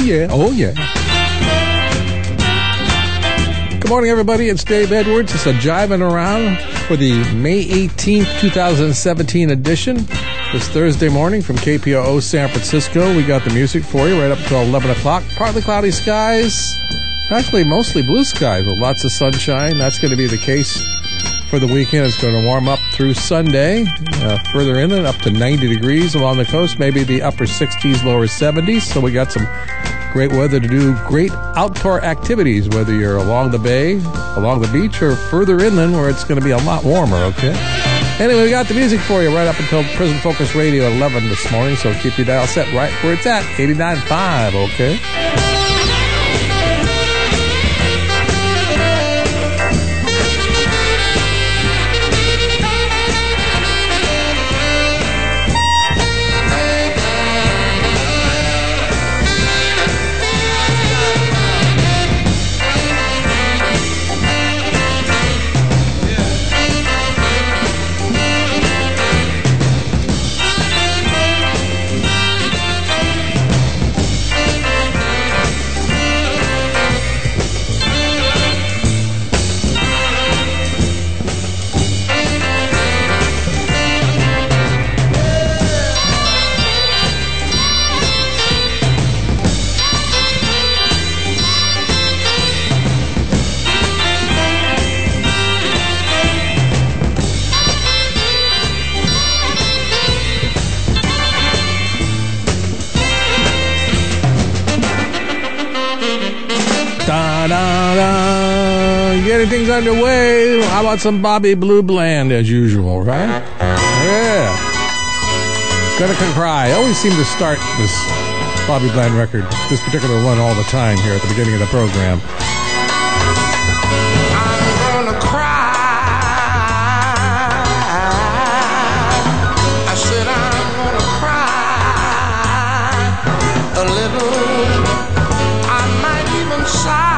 yeah. Oh, yeah. Good morning, everybody. It's Dave Edwards. It's a Jiving Around for the May 18th, 2017 edition. This Thursday morning from KPOO San Francisco. We got the music for you right up until 11 o'clock. Partly cloudy skies. Actually, mostly blue skies with lots of sunshine. That's going to be the case for the weekend. It's going to warm up through Sunday. Further inland, up to 90 degrees along the coast. Maybe the upper 60s, lower 70s. So we got some great weather to do great outdoor activities, whether you're along the bay, along the beach, or further inland where it's going to be a lot warmer, okay? Anyway, we got the music for you right up until Prison Focus Radio at 11 this morning, so keep your dial set right where it's at, 89.5, okay? Getting things underway. How about some Bobby Blue Bland as usual, right? Yeah. Gonna Cry. I always seem to start this Bobby Bland record, this particular one, all the time here at the beginning of the program. I'm gonna cry. I said I'm gonna cry a little. I might even sigh.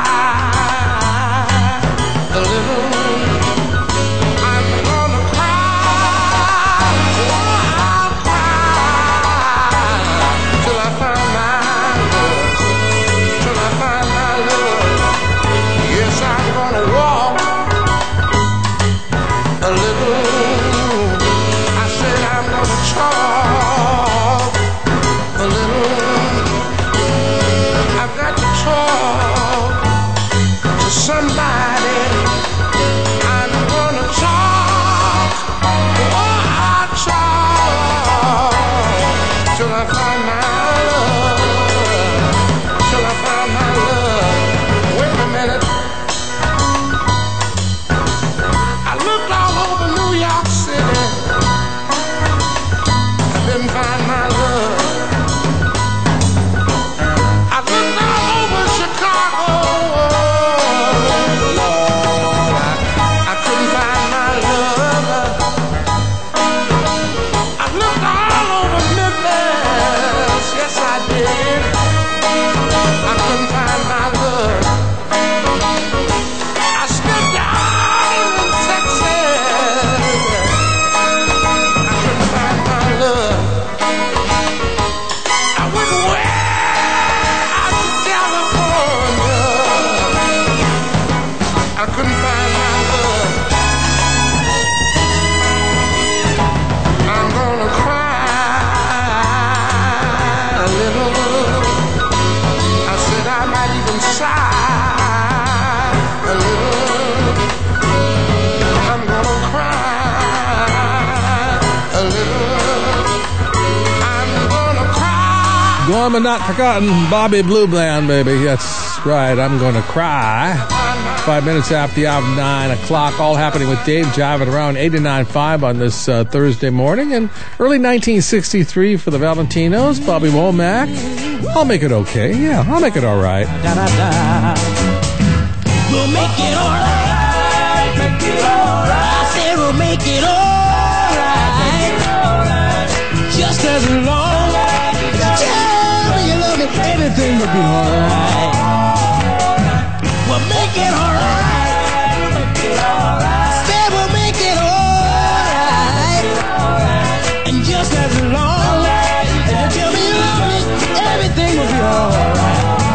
Gone but not forgotten, Bobby Blue Bland, baby. That's right, I'm gonna cry. 5 minutes after the hour of 9 o'clock, all happening with Dave Jiving Around 89.5 on this Thursday morning. And early 1963 for the Valentinos, Bobby Womack. I'll make it okay. Yeah, I'll make it all right. We'll make it all right. Make it all right. I said we'll make it all right. Just as long as you tell me you love me, everything will be all right. We'll make it all right. Make it all right. I said we'll make it all right. And just as long as you tell me you love me, everything will be all right.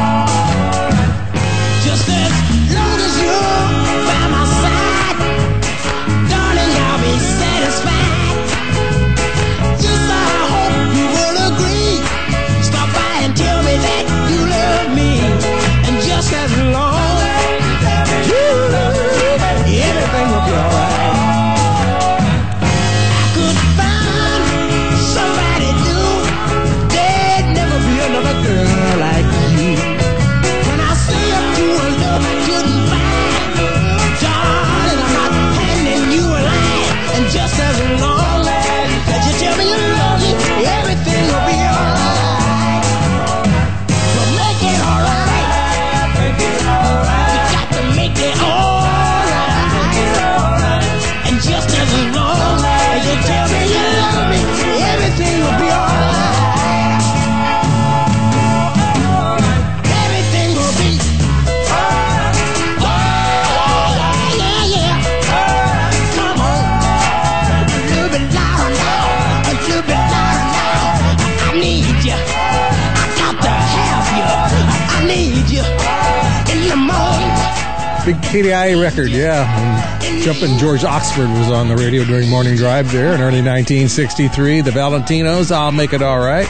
Big KDI record, yeah. And Jumpin' George Oxford was on the radio during Morning Drive there in early 1963. The Valentinos, I'll Make It All Right.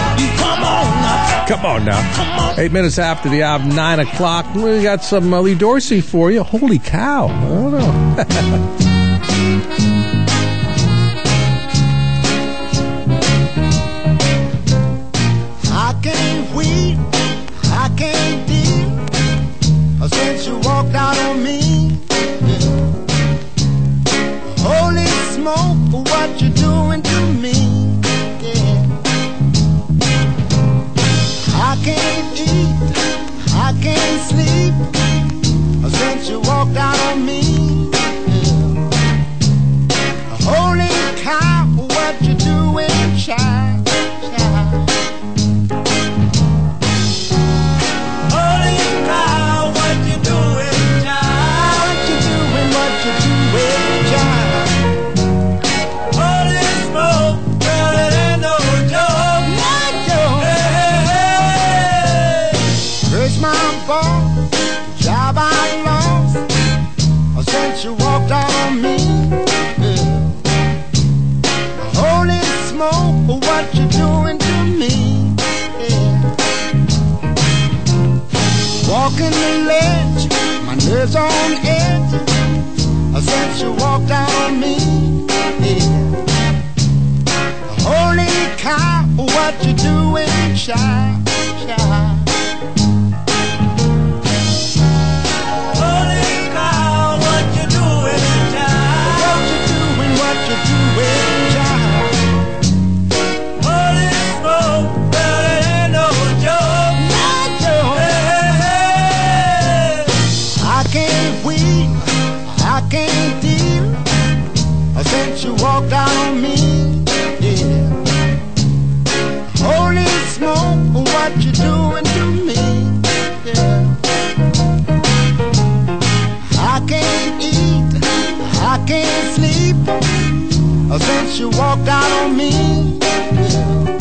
Come on now. 8 minutes after the hour, 9 o'clock. We got some Lee Dorsey for you. Holy cow. I don't know. I can't weep, I can't deal since you walked out on me. Holy smoke, what you doing to me? Yeah. I can't eat, I can't sleep since you walked out on me. Yeah. Holy cow, what you doing, child? Job I lost since you walked out on me. Yeah. Holy smoke, what you doing to me? Yeah. Walking the ledge, my nerves on edge since you walked out on me. Yeah. Holy cow, what you doing, child? Child. Since you walked out on me, yeah. Holy smoke, what you doing to me? Yeah. I can't eat, I can't sleep since you walked out on me. Yeah.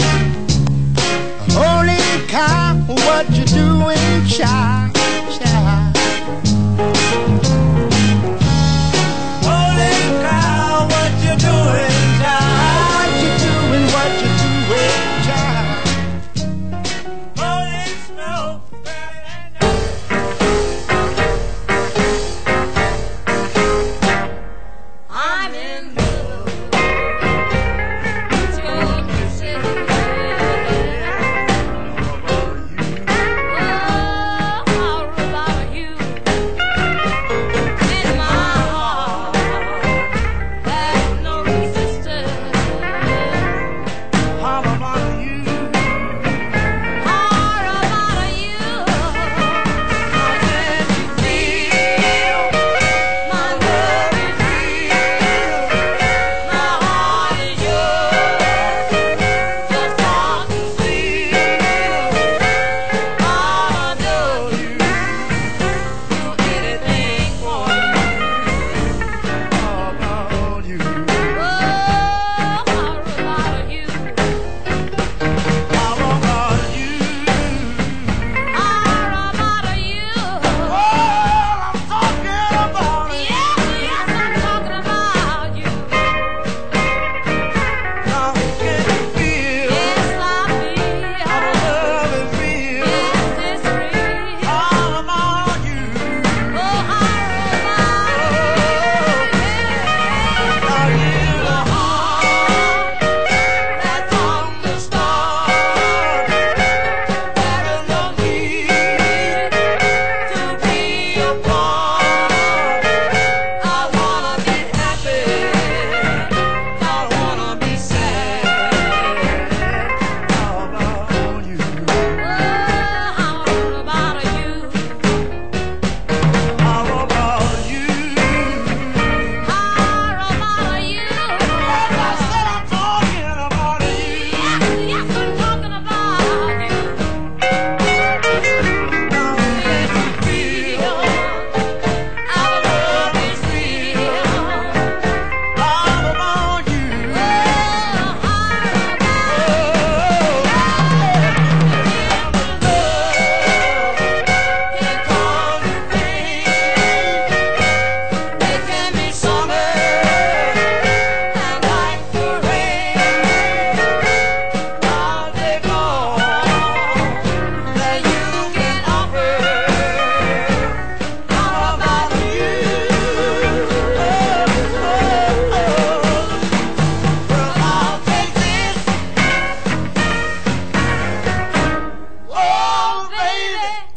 Holy cow, what you doing, child? Child.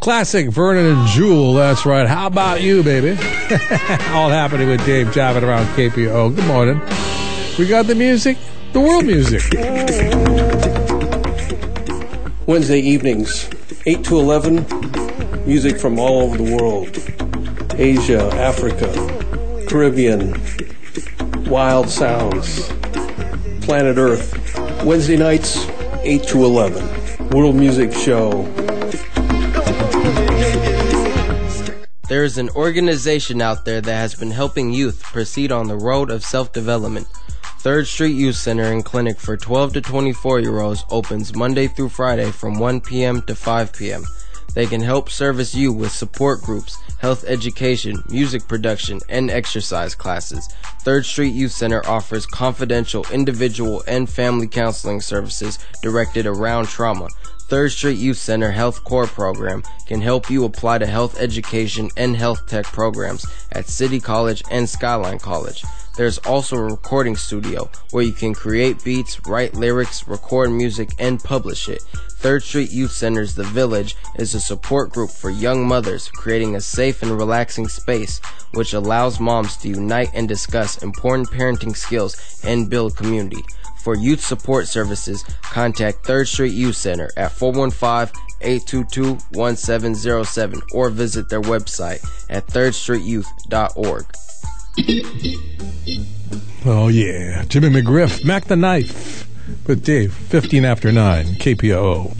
classic Vernon and Jewel. That's right. How about you, baby? All happening with Dave jiving around KPO. Good morning. We got the music, the world music. Wednesday evenings, 8 to 11, music from all over the world. Asia, Africa, Caribbean, wild sounds, planet Earth. Wednesday nights, 8 to 11, World Music Show. There is an organization out there that has been helping youth proceed on the road of self-development. 3rd Street Youth Center and Clinic for 12 to 24-year-olds opens Monday through Friday from 1 p.m. to 5 p.m. They can help service you with support groups, health education, music production, and exercise classes. 3rd Street Youth Center offers confidential individual and family counseling services directed around trauma. 3rd Street Youth Center Health Core Program can help you apply to health education and health tech programs at City College and Skyline College. There's also a recording studio where you can create beats, write lyrics, record music, and publish it. 3rd Street Youth Center's The Village is a support group for young mothers, creating a safe and relaxing space which allows moms to unite and discuss important parenting skills and build community. For youth support services, contact 3rd Street Youth Center at 415-822-1707 or visit their website at thirdstreetyouth.org. Oh, yeah. Jimmy McGriff, Mac the Knife with Dave, 15 after 9, KPOO.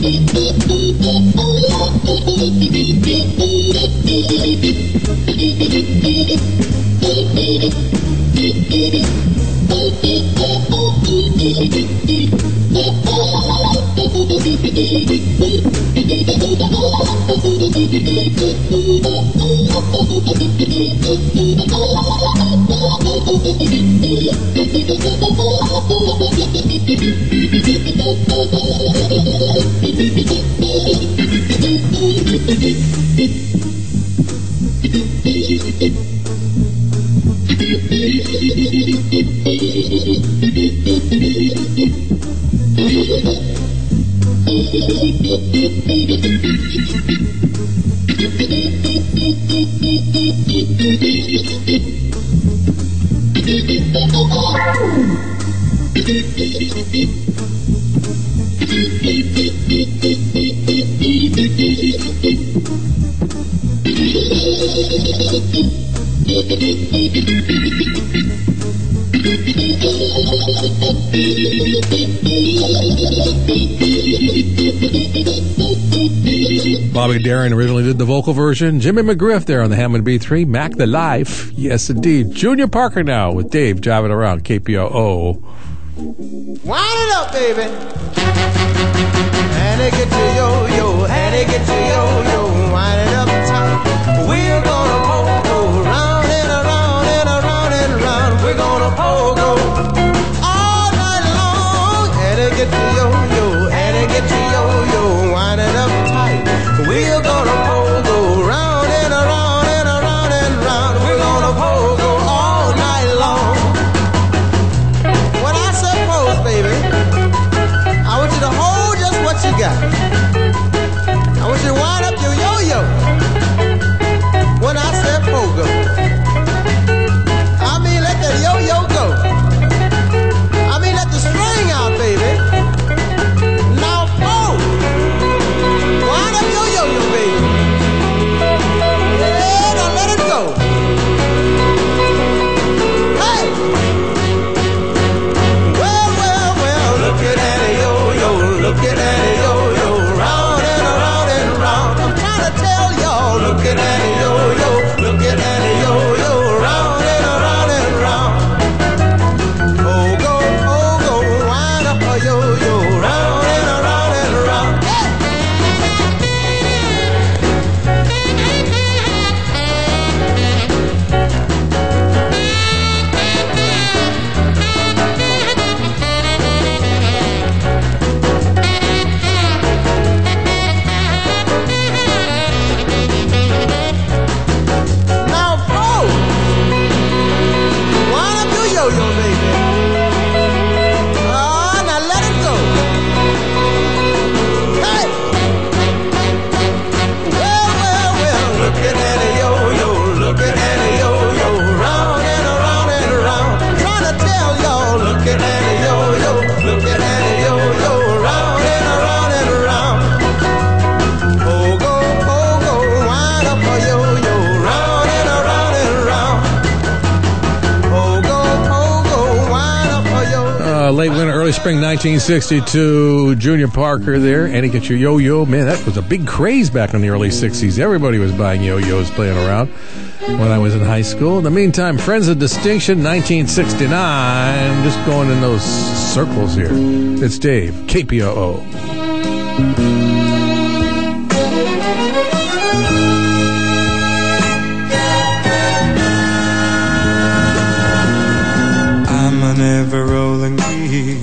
Bobby Darin originally did the vocal version. Jimmy McGriff there on the Hammond B3. Mac the Life. Yes, indeed. Junior Parker now with Dave driving around KPOO. Wind it up, baby. And it get you yo-yo, and it get you yo-yo. Wind it up tight. We're gonna pogo round and around and around and around. We're gonna pogo all night long. And it get you yo-yo, and it get you yo-yo. Wind it up tight. We're gonna pogo round and around and around and around. We're gonna pogo all night long. When I say pose, baby, I want you to hold just what you got. I want you to wind up your yo-yo. When I say pogo, I mean let that yo-yo go. I mean let the string out, baby. Now pose. Wind up your yo-yo, baby. Yeah, now let it go. Hey! Well, look at that yo-yo, look at that yo-yo, round and around and around. I'm trying to tell y'all, look at that yo-yo, look at that yo-yo, round and around and around. Pogo, wind up a yo-yo, round and around and around. Now pose. Wind up your yo-yo, baby. Ah, now let it go. Hey. Well, look at that yo-yo, look at that yo-yo, round and around and around. I'm trying to tell y'all, look at that yo-yo, look at that yo-yo, round and around and around. Pogo, wind up a yo-yo, round and around and around. Pogo, wind up a yo-yo. Late winter, early spring 1962. Junior Parker there. And he gets your yo-yo. Man, that was a big craze back in the early 60s. Everybody was buying yo-yos, playing around when I was in high school. In the meantime, Friends of Distinction, 1969. Just going in those circles here. It's Dave, KPOO. I'm an ever-rolling wheel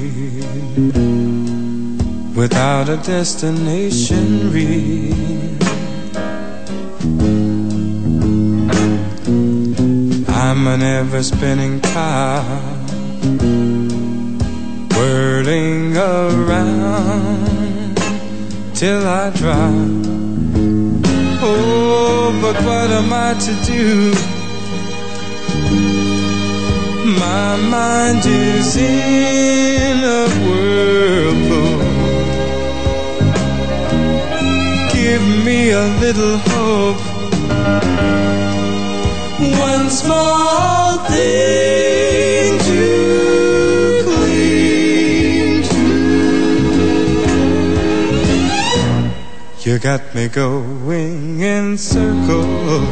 without a destination real. I'm an ever-spinning top, whirling around till I drop. Oh, but what am I to do? My mind is in a whirlpool. Give me a little hope. One small thing to cling to. You got me going in circles.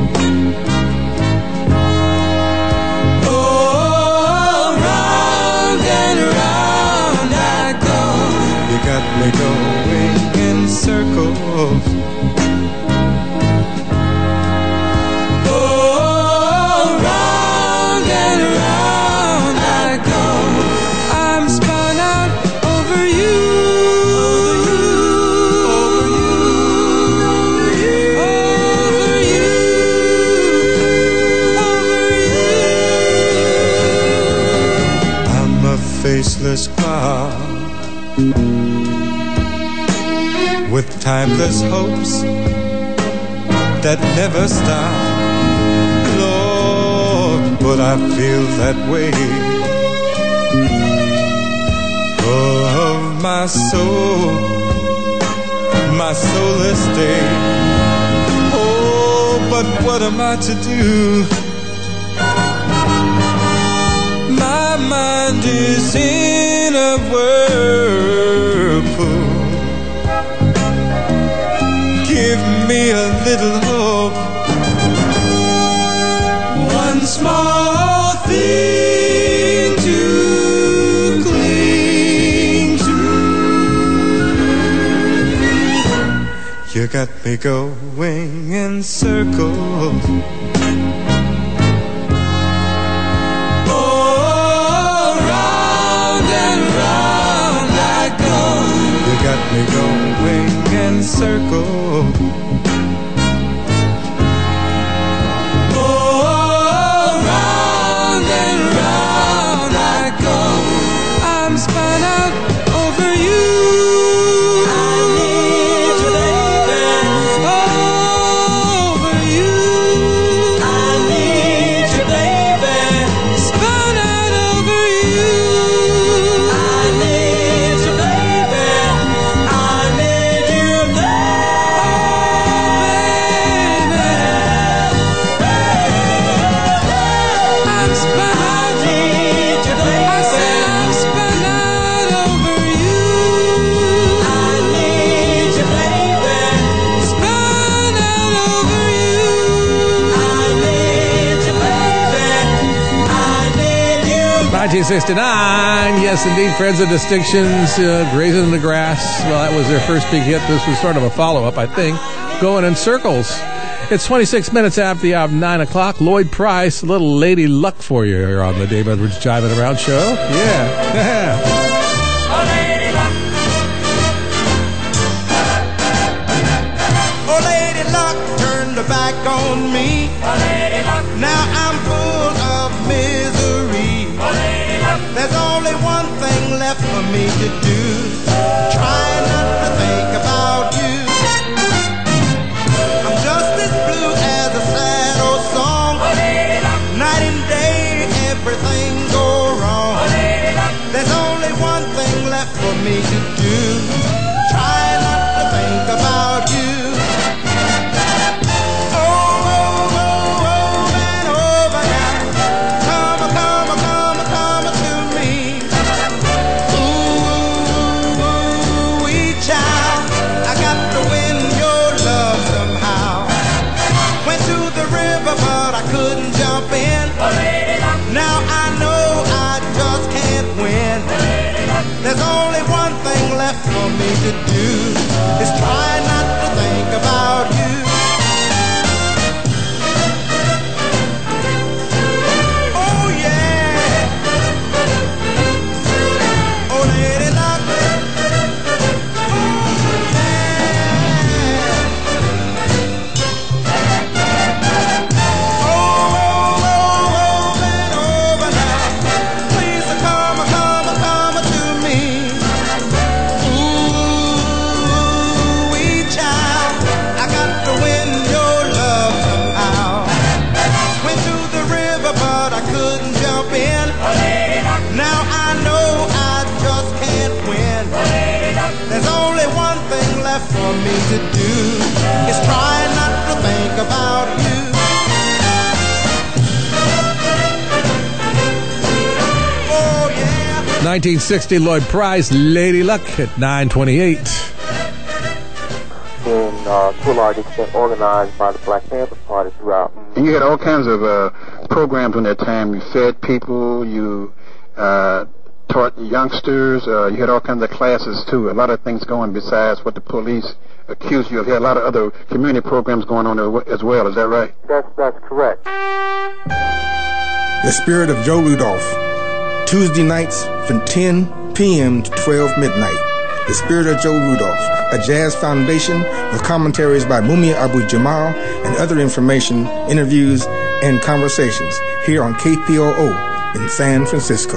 Oh, round and round I go. You got me going in circles. Oh, round and round I go. I'm spun out over you. Faceless cloud with timeless hopes that never stop. Lord, but I feel that way of my soulless day. Oh, but what am I to do? My mind is in a whirlpool. Give me a little hope. One small thing to cling to. You got me going in circles. Got me going in circles. Oh, round and round I go. I'm spun out over you. I need you, baby. Over you. I need you, baby. Spun out over you. I need you, baby. Yes, indeed, Friends of Distinctions, Grazing in the Grass. Well, that was their first big hit. This was sort of a follow-up, I think, Going in Circles. It's 26 minutes after the hour of 9 o'clock. Lloyd Price, a little Lady Luck for you here on the Dave Edwards Jiving Around show. Yeah. Oh, Lady Luck. Oh, Lady Luck turned her back on me. Oh, Lady Luck. Now I'm full of misery. Oh, Lady Luck. There's only one thing left for me to do. Try not to think about you. I'm just as blue as a sad old song. Oh, Lady Luck. Night and day, everything go wrong. Oh, Lady Luck. There's only one thing left for me to do. Try not to think about you. Now I know I just can't win. There's only one thing left for me to do, is try not to think about you. Oh yeah. Oh Lady Luck. Now I know I just can't win. There's only one thing left for me to do, is try not to think about you. Oh yeah. 1960 Lloyd Price, Lady Luck at 9:28. to a large extent organized by the Black Panther Party throughout. And you had all kinds of programs in that time. You fed people, you taught youngsters, you had all kinds of classes too. A lot of things going besides what the police accused you of. You had a lot of other community programs going on as well. Is that right? That's correct. The Spirit of Joe Rudolph. Tuesday nights from 10 p.m. to 12 midnight. The Spirit of Joe Rudolph, a jazz foundation with commentaries by Mumia Abu-Jamal and other information, interviews, and conversations here on KPOO in San Francisco.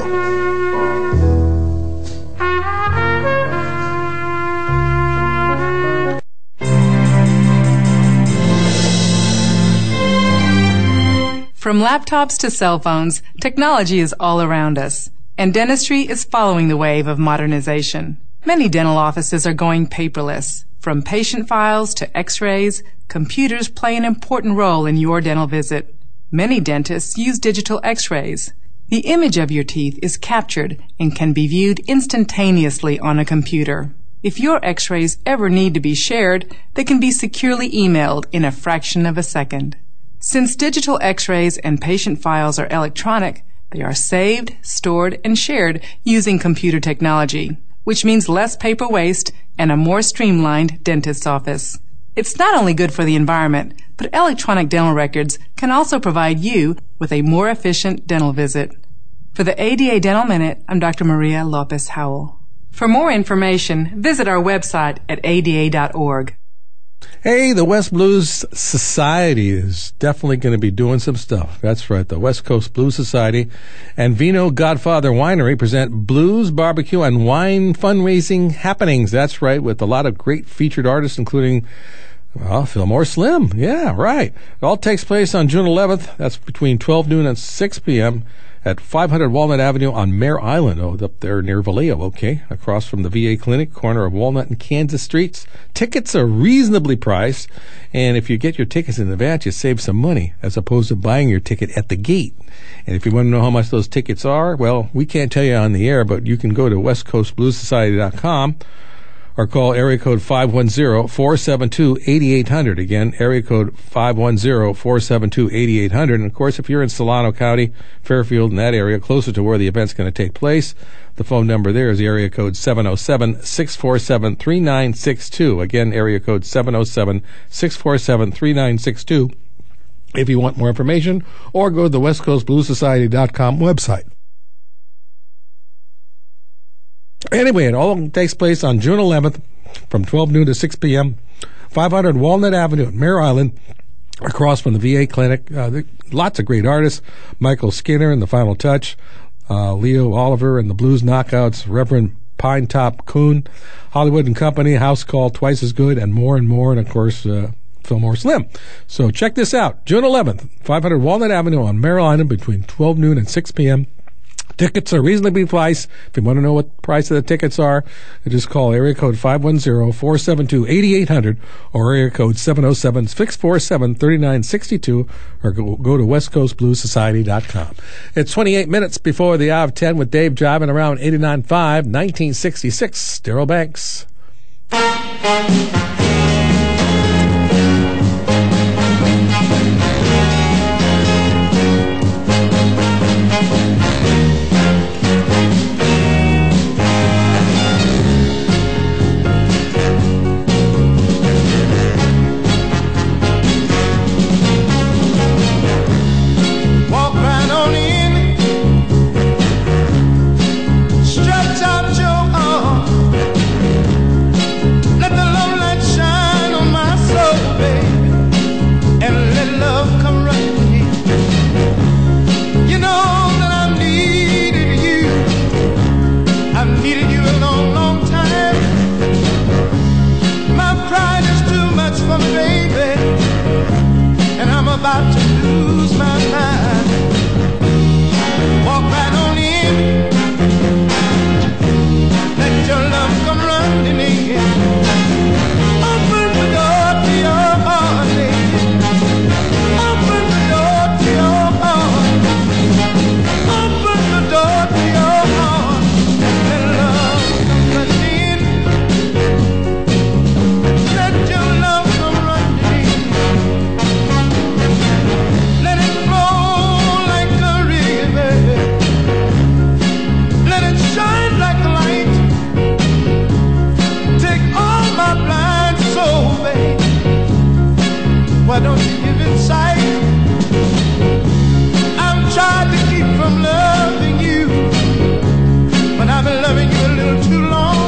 From laptops to cell phones, technology is all around us, and dentistry is following the wave of modernization. Many dental offices are going paperless. From patient files to x-rays, computers play an important role in your dental visit. Many dentists use digital x-rays. The image of your teeth is captured and can be viewed instantaneously on a computer. If your x-rays ever need to be shared, they can be securely emailed in a fraction of a second. Since digital x-rays and patient files are electronic, they are saved, stored, and shared using computer technology, which means less paper waste and a more streamlined dentist's office. It's not only good for the environment, but electronic dental records can also provide you with a more efficient dental visit. For the ADA Dental Minute, I'm Dr. Maria Lopez Howell. For more information, visit our website at ada.org. Hey, the West Blues Society is definitely going to be doing some stuff. That's right, the West Coast Blues Society and Vino Godfather Winery present blues, barbecue, and wine fundraising happenings. That's right, with a lot of great featured artists, including Fillmore Slim. Yeah, right. It all takes place on June 11th. That's between 12 noon and 6 p.m. at 500 Walnut Avenue on Mare Island. Oh, up there near Vallejo, okay? Across from the VA Clinic, corner of Walnut and Kansas Streets. Tickets are reasonably priced, and if you get your tickets in advance, you save some money as opposed to buying your ticket at the gate. And if you want to know how much those tickets are, well, we can't tell you on the air, but you can go to westcoastbluessociety.com or call area code 510-472-8800. Again, area code 510-472-8800. And, of course, if you're in Solano County, Fairfield, in that area, closer to where the event's going to take place, the phone number there is area code 707-647-3962. Again, area code 707-647-3962 if you want more information, or go to the westcoastbluessociety.com website. Anyway, it all takes place on June 11th from 12 noon to 6 p.m., 500 Walnut Avenue at Mare Island, across from the VA Clinic. Lots of great artists. Michael Skinner and The Final Touch, Leo Oliver and the Blues Knockouts, Reverend Pinetop Coon, Hollywood and Company, House Call Twice as Good, and more, and of course, Fillmore Slim. So check this out. June 11th, 500 Walnut Avenue on Mare Island between 12 noon and 6 p.m. Tickets are reasonably priced. If you want to know what the price of the tickets are, just call area code 510-472-8800 or area code 707-647-3962 or go to westcoastbluessociety.com. It's 28 minutes before the hour of 10 with Dave driving around 89.5, 1966. Darrell Banks. About to lose my mind. Walk right on in. Let your love come running in. Open the door to your heart, baby. Open the door to your heart. Open the door to your heart. Let love come running in. Let your love come don't you even sight? I've tried to keep from loving you, but I've been loving you a little too long.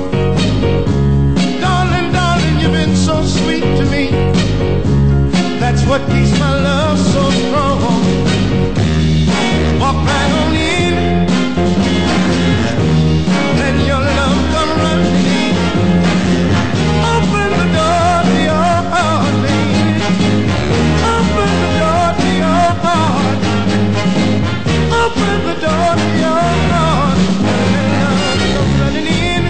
Darling, darling, you've been so sweet to me. That's what keeps my love so strong. Walk right on in, let your love come running in. Open the door to your heart, baby. Open the door to your heart. Open the door to your heart. Let love come running in.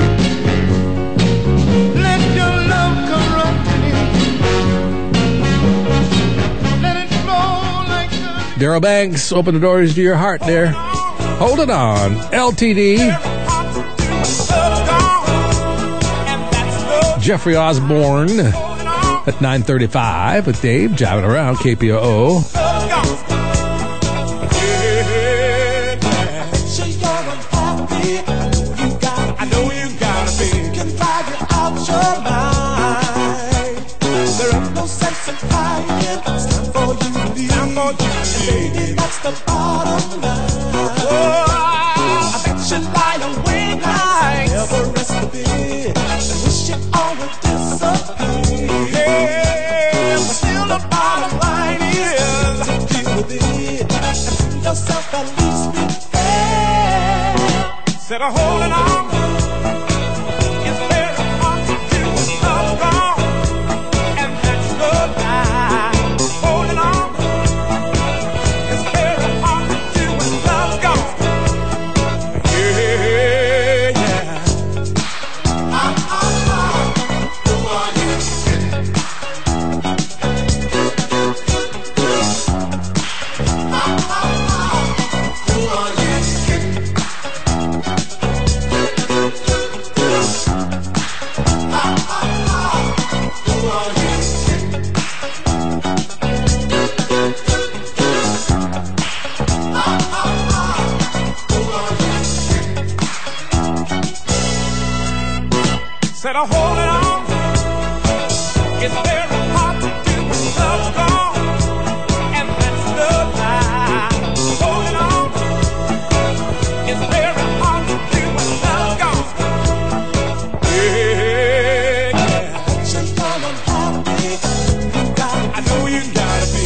Let your love come running in. Let it flow like the... Daryl Banks, open the doors to your heart there. Hold it on. LTD. Jeffrey Osborne at 9:35 with Dave, driving around KPOO. I know you gotta be. Can drive you out your mind. There ain't no sense in crying. It's time for you to leave. And baby, that's the bottom line. Oh, I bet you lie awake nights, never rest a bit, and wish it all would disappear. Yeah, but still the bottom line is to deal with it and to yourself at least be fair. Instead of holding on, it's very hard to do when love's gone, and that's the lie. Holding on, it's very hard to do when love's gone. Yeah, yeah. Who are you? Who are you? Said I'm holding on. It's very hard to do when love's gone, and that's the lie. Holding on. It's very hard to do when love's gone. Yeah, I know you gotta be.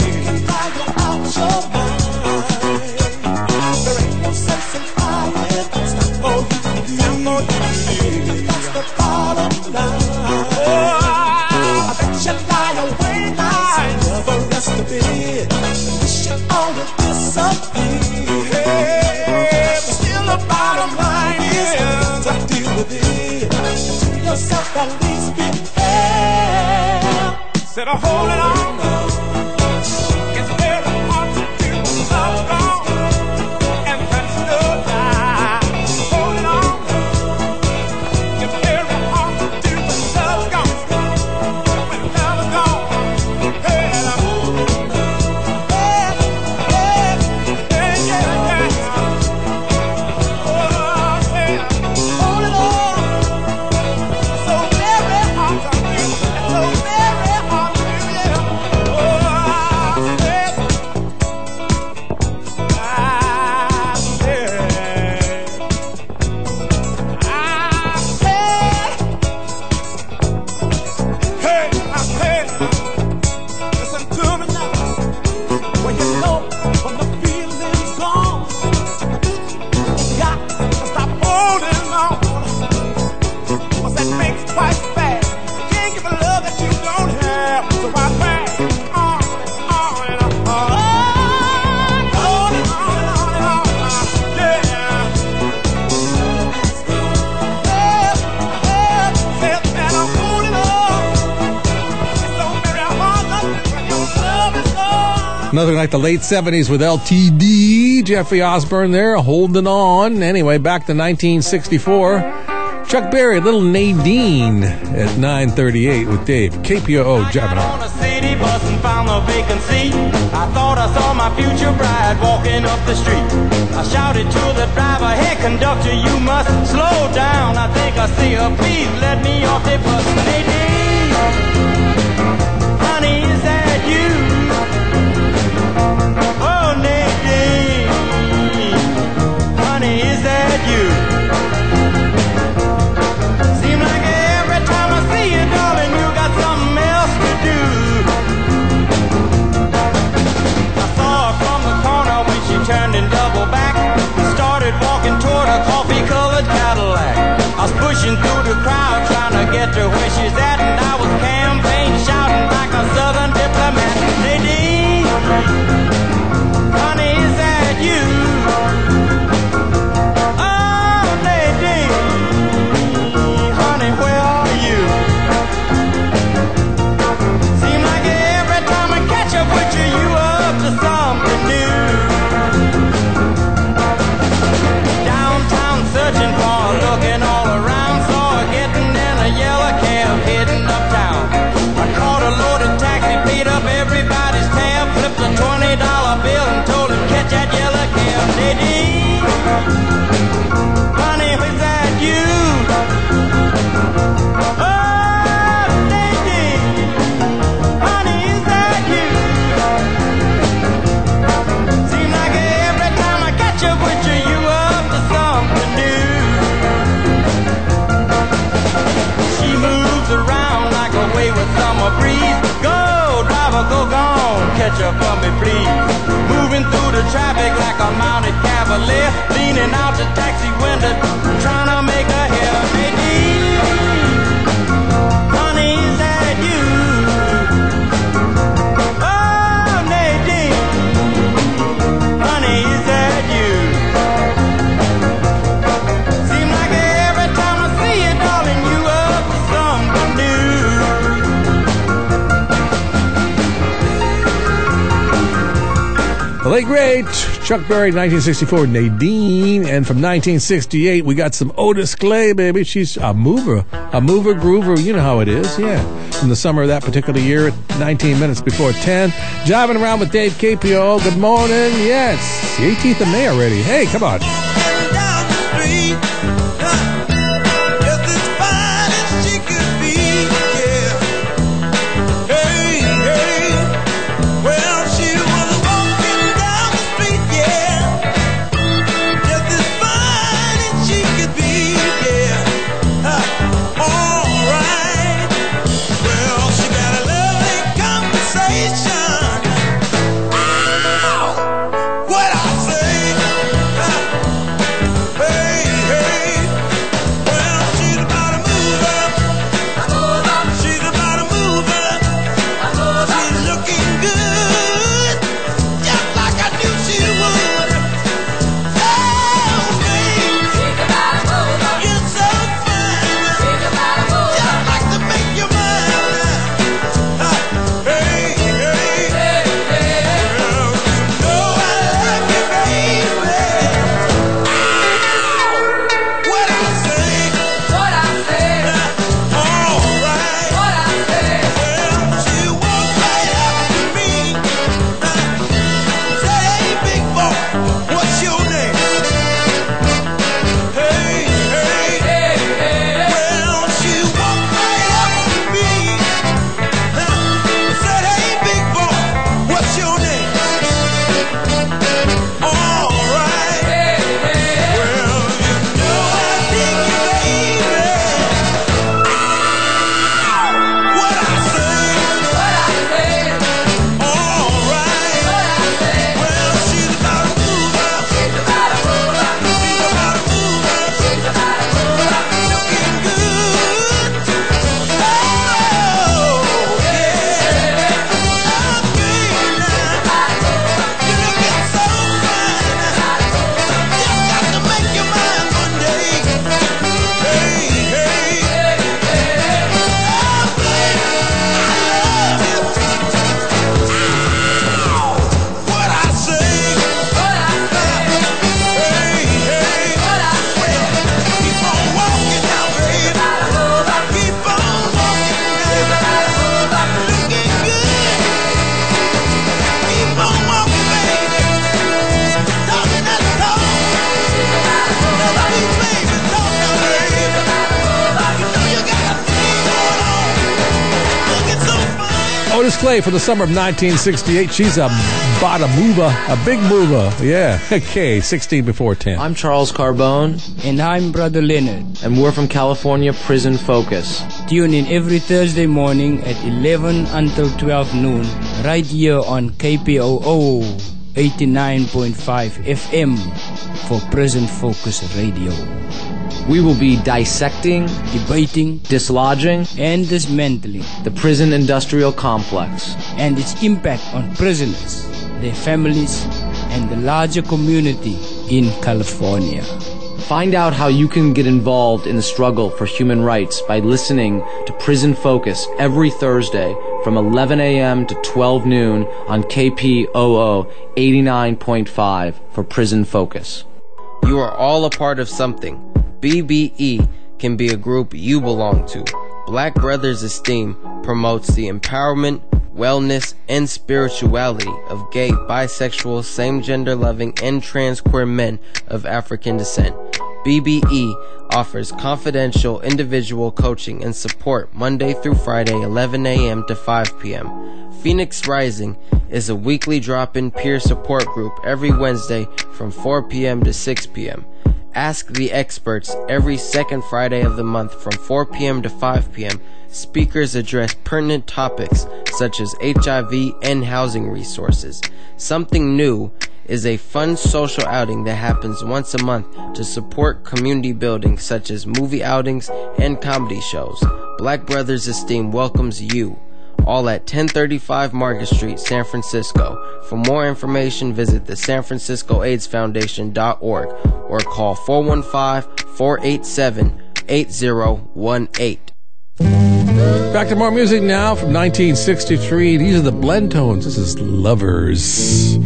There ain't no sense in crying. It's not for you to leave. That's the bottom line. Oh, I bet you lie awake nights, never rest a bit, wish it all would disappear. Yeah, but still the bottom line is to deal with it, and to yourself at least be fair. Instead of holding on, it's very hard to do when love's gone, and that's the lie. Holding on, it's very hard to do when love's gone, when love's gone. Hey, oh, yeah. Holding on, so very hard to do, so very hard to do, yeah. Oh, yeah. Hey, listen to me now. When you know when the feeling's gone, you got to stop holding on. Cause that makes twice fast. You can't give a love that you don't have. So I pass on and on and on. On and on and on and on. Yeah. Said that I'm holding on. It's so very hard to do when your love is gone. Nothing like the late 70s with LTD. Jeffrey Osborne there, holding on. Anyway, back to 1964. Chuck Berry, Little Nadine at 9:38 with Dave. KPOO, driving On on. a city bus and found a vacant seat. I thought I saw my future bride walking up the street. I shouted to the driver, hey conductor, you must slow down. I think I see her, please let me off the bus. Nadine, honey, is that departure for me, please. Moving through the traffic like a mounted cavalier, leaning out the taxi window, trying to make a hair. Nadine, honey, is that you? Oh, Nadine, honey, is that you? Seems like every time I see you, darling, you up to something new. The late great Chuck Berry, 1964, Nadine. And from 1968, we got some Otis Clay, baby. She's a mover groover. You know how it is, yeah. From the summer of that particular year, at 19 minutes before 10. Jiving around with Dave KPO. Good morning. Yeah, it's the 18th of May already. Hey, come on. Down the street, just as fine as she could be, yeah. Hey, hey, well, she was walking down the street, yeah. Just as fine as she could be, yeah. All right. Well, she got a lovely conversation. Ow! What I say? Hey, hey. Well, she's about to move up. She's about to move up. She's looking good, just like I knew she would. Oh, babe, you're so fine. Just like to make you mine. Hey, hey. Well, you know I love you, baby. Ow! What I say? All right. Well, she walked right up to me. Said, hey, big boy, what's your name? Hey, hey. Well, she walked right up to me. Said, hey, big boy, what's your name? All right. Well, you know I dig you, baby. Ow! What I say? All right. Well, she's about to move up. She's about to move up. Looking good. Oh, yeah. Okay, now. You're looking so fine. Just got to make your mind one day. Hey, hey. Oh, baby, I love you. Ow! What I say? Hey, hey. Keep on walking now, baby. Keep on walking now. Looking good. Keep on walking, baby. Talking that talk. Now, sweet baby, talk now, baby. You know you got a thing going on. Looking so fine. Otis Clay for the summer of 1968. She's a bada mover, a big mover. Yeah. Okay, 16 before 10. I'm Charles Carbone, And I'm Brother Leonard. and we're from California Prison Focus. Tune in every Thursday morning at 11 until 12 noon, right here on KPOO 89.5 FM for Prison Focus Radio. We will be dissecting, Debating dislodging and dismantling the prison industrial complex. and its impact on prisoners, their families, and the larger community in California. Find out how you can get involved in the struggle for human rights by listening to Prison Focus every Thursday from 11 a.m. to 12 noon on KPOO 89.5 for Prison Focus. You are all a part of something. BBE can be a group you belong to. Black Brothers Esteem promotes the empowerment, wellness, and spirituality of gay, bisexual, same-gender loving, and trans queer men of African descent. BBE offers confidential individual coaching and support Monday through Friday, 11 a.m. to 5 p.m. Phoenix Rising is a weekly drop-in peer support group every Wednesday from 4 p.m. to 6 p.m. Ask the Experts every second Friday of the month from 4 p.m. to 5 p.m. Speakers address pertinent topics such as HIV and housing resources. Something New is a fun social outing that happens once a month to support community building such as movie outings and comedy shows. Black Brothers Esteem welcomes you. All at 1035 Market Street, San Francisco. For more information, visit the SanFranciscoAIDSFoundation.org or call 415-487-8018. Back to more music now from 1963. These are the Blend Tones. This is Lovers.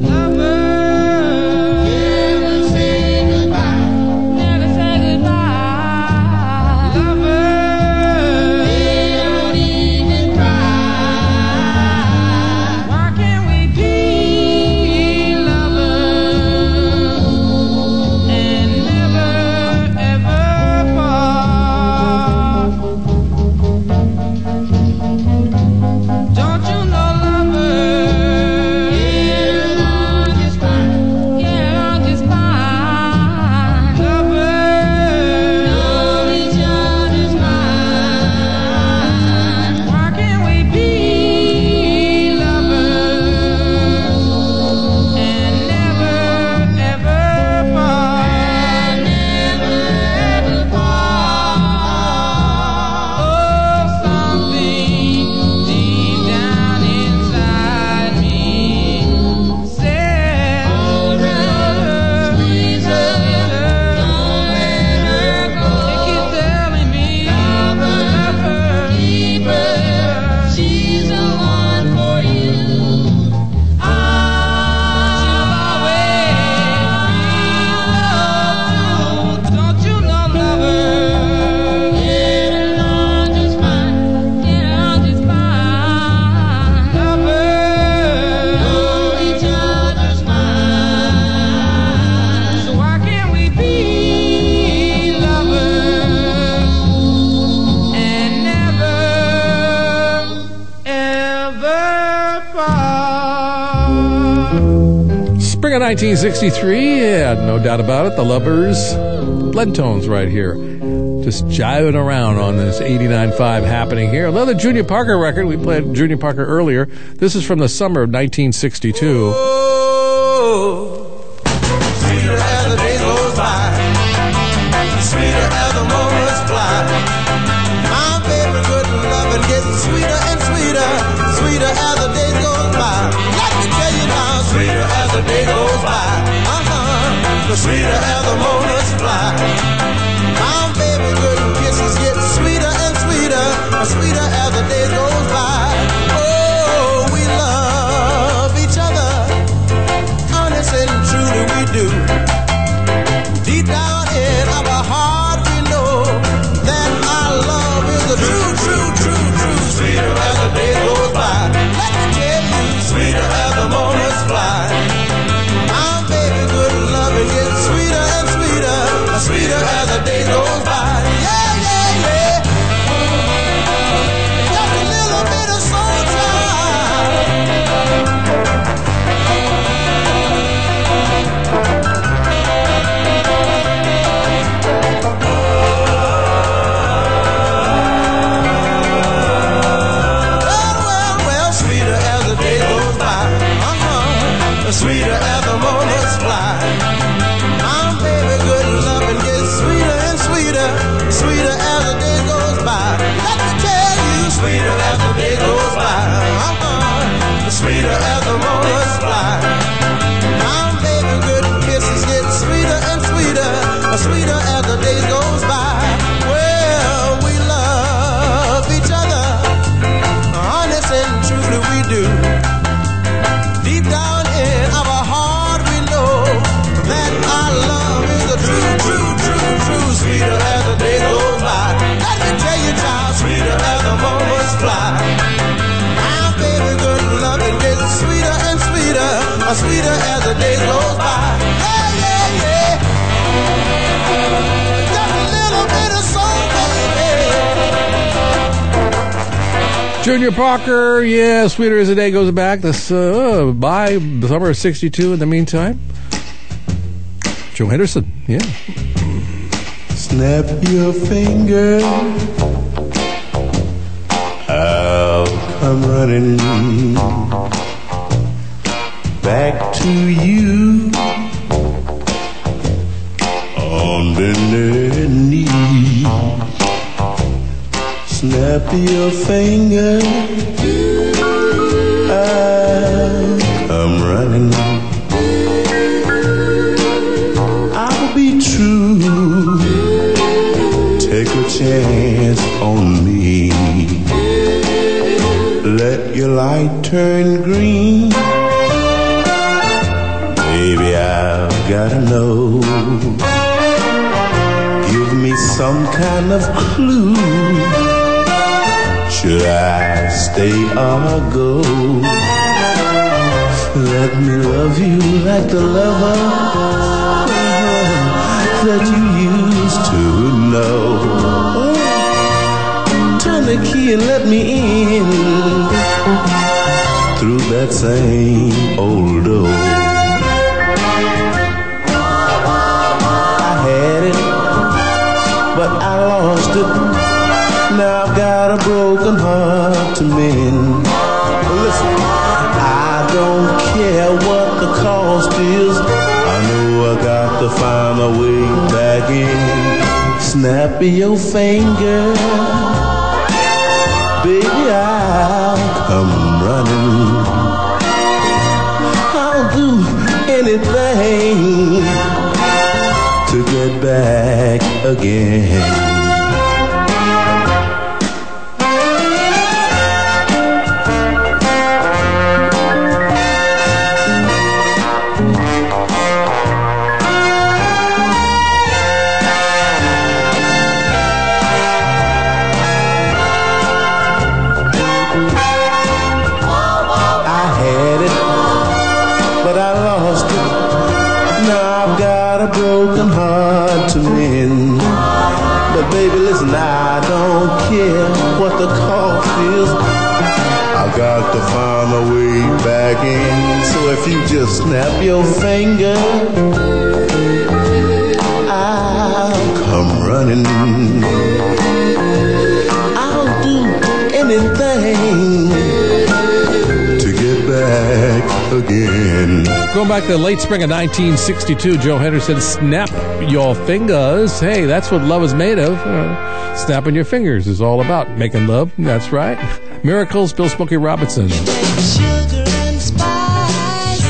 Spring of 1963, yeah, no doubt about it. The Lovers, Blend Tones right here. Just jiving around on this 89.5 happening here. Another Junior Parker record. We played Junior Parker earlier. This is from the summer of 1962. Oh, sweeter as the days goes by, sweeter as the moments fly. My baby good loving gets sweeter and sweeter, sweeter as the days goes by. Let me tell you now, sweeter as the day goes by, the sweeter as the moments fly. My baby good kisses get sweeter and sweeter, sweeter as the day goes by. Oh, we love each other, honest and truly we do. Deep down in our heart we know that our love is the true, true, true, true. Sweeter as the day goes by. Let me tell you, sweeter as the moments fly. My baby good loving gets sweeter and sweeter, sweeter as the day goes by. Yeah, yeah, yeah. Just a little bit of soul well, sweeter as the day goes by. Sweeter as the moments fly. My baby good loving gets sweeter and sweeter, sweeter as the day goes by. Let me tell you, sweeter as the day goes by. Sweeter as the moments fly. My baby good kisses get sweeter and sweeter, sweeter as the days goes by. Well, we love each other, honest and truly we do. Deep down in our heart we know that our love is the true, true, true, true. Sweeter as the day goes by. Let me tell you, child, sweeter as the moments fly. My baby good loving gets sweeter and sweeter, sweeter as the day goes by. Yeah, yeah, yeah. Just a little bit of soul, baby. Junior Parker, yeah, sweeter as the day goes back. This by the summer of '62. In the meantime, Joe Henderson, yeah. Snap your finger come running back to you on bended knee. Snap your finger, I'll come running. I'll be true, take a chance on me. Let your light turn green. Baby, I've gotta know. Give me some kind of clue. Should I stay or go? Let me love you like the lover that you used to know. Turn the key and let me in through that same old door. I had it, but I lost it. Now I've got a broken heart to mend. Listen, I don't care what the cost is. I know I got to find a way back in. Snap your finger, baby, I'll come running. I'll do anything to get back again. Broken heart to mend. But baby, listen, I don't care what the cost is. I got to find a way back in. So if you just snap your finger, I'll come running. I'll do anything to get back again. Going back to the late spring of 1962, Joe Henderson, snap your fingers. Hey, that's what love is made of. Snapping your fingers is all about making love. That's right. Miracles, Bill Smokey Robinson. Sugar and spice,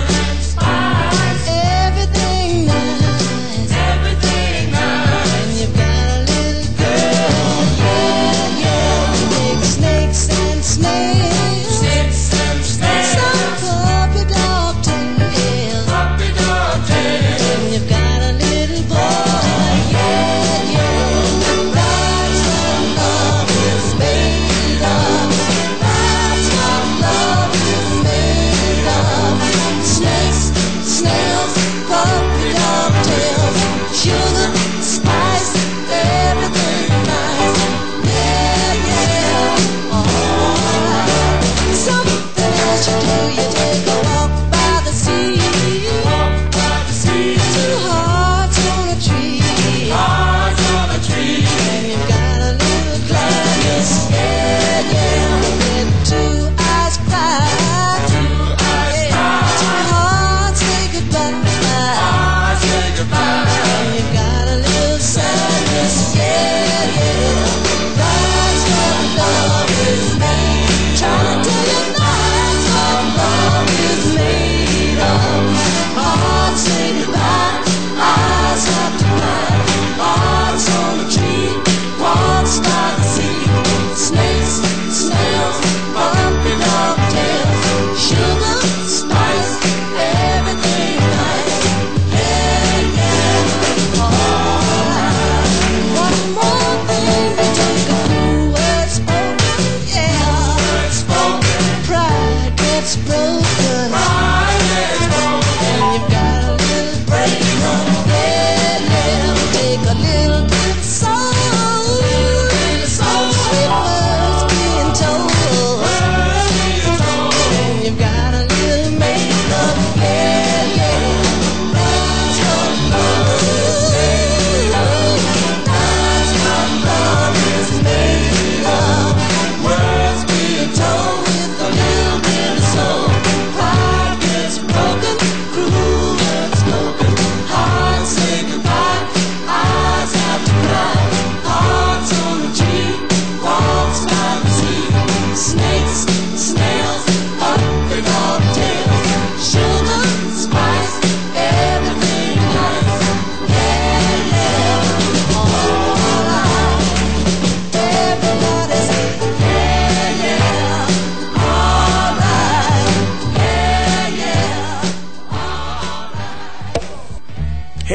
everything nice, and you've got a little girl, yeah, you make snakes and snails, some puppy dog tail, and you've got a little boy, yeah, that's what love is made of, that's what love is made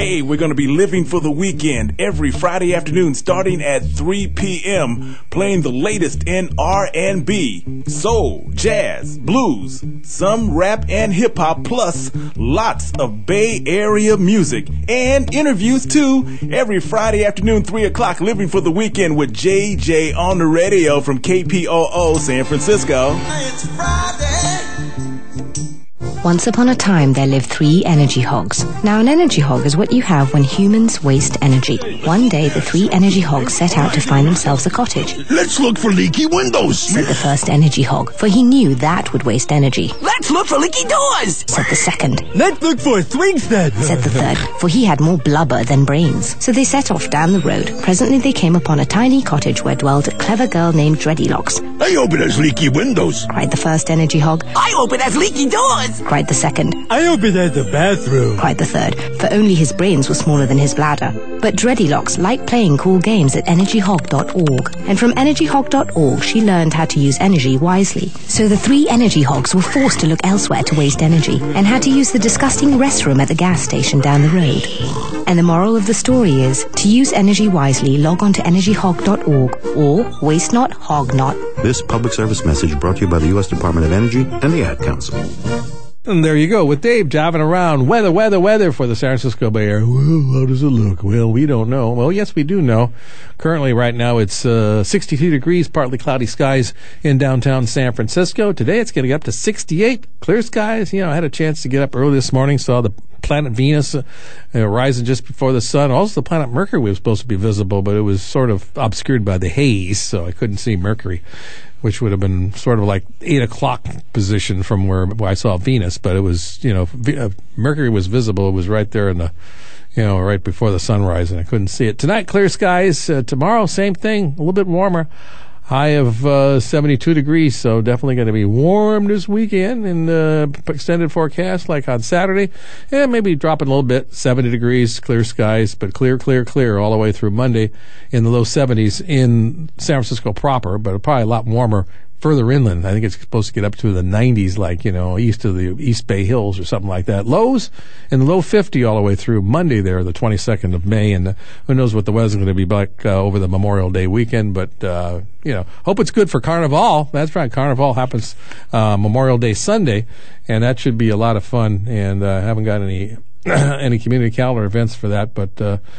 Hey, we're going to be living for the weekend every Friday afternoon starting at 3 p.m. playing the latest in R&B, soul, jazz, blues, some rap and hip-hop, plus lots of Bay Area music and interviews too. Every Friday afternoon, 3 o'clock, living for the weekend with JJ on the radio from KPOO San Francisco. It's Friday. Once upon a time, there lived 3 energy hogs. Now, an energy hog is what you have when humans waste energy. One day, the 3 energy hogs set out to find themselves a cottage. Let's look for leaky windows, said the first energy hog, for he knew that would waste energy. Let's look for leaky doors, said the second. Let's look for a swing set, said the third, for he had more blubber than brains. So they set off down the road. Presently, they came upon a tiny cottage where dwelled a clever girl named Dreadylocks. I hope it has leaky windows, cried the first energy hog. I hope it has leaky doors, cried the second. I hope it has a bathroom, cried the third, for only his brains were smaller than his bladder. But Dreadylocks liked playing cool games at energyhog.org, and from energyhog.org she learned how to use energy wisely. So the 3 energy hogs were forced to look elsewhere to waste energy, and had to use the disgusting restroom at the gas station down the road. And the moral of the story is, to use energy wisely, log on to energyhog.org, or waste not, hog not. This public service message brought to you by the U.S. Department of Energy and the Ad Council. And there you go, with Dave driving around. Weather for the San Francisco Bay Area. Well, how does it look? Well, we don't know. Well, yes, we do know. Currently, right now, it's 62 degrees, partly cloudy skies in downtown San Francisco. Today, it's getting up to 68. Clear skies. You know, I had a chance to get up early this morning, saw the planet Venus rising just before the sun. Also, the planet Mercury was supposed to be visible, but it was sort of obscured by the haze, so I couldn't see Mercury, which would have been sort of like 8 o'clock position from where I saw Venus. But it was, you know, Mercury was visible. It was right there in the, you know, right before the sunrise, and I couldn't see it. Tonight, clear skies. Tomorrow, same thing, a little bit warmer. High of 72 degrees, so definitely going to be warm this weekend in the extended forecast, like on Saturday. And maybe dropping a little bit, 70 degrees, clear skies, but clear all the way through Monday in the low 70s in San Francisco proper, but probably a lot warmer further inland. I think it's supposed to get up to the 90s, like, you know, east of the East Bay Hills or something like that. Lows in the low 50 all the way through Monday there, the 22nd of May. And who knows what the weather's going to be like over the Memorial Day weekend. But, you know, hope it's good for Carnival. That's right. Carnival happens Memorial Day Sunday. And that should be a lot of fun. And I haven't got any community calendar events for that, but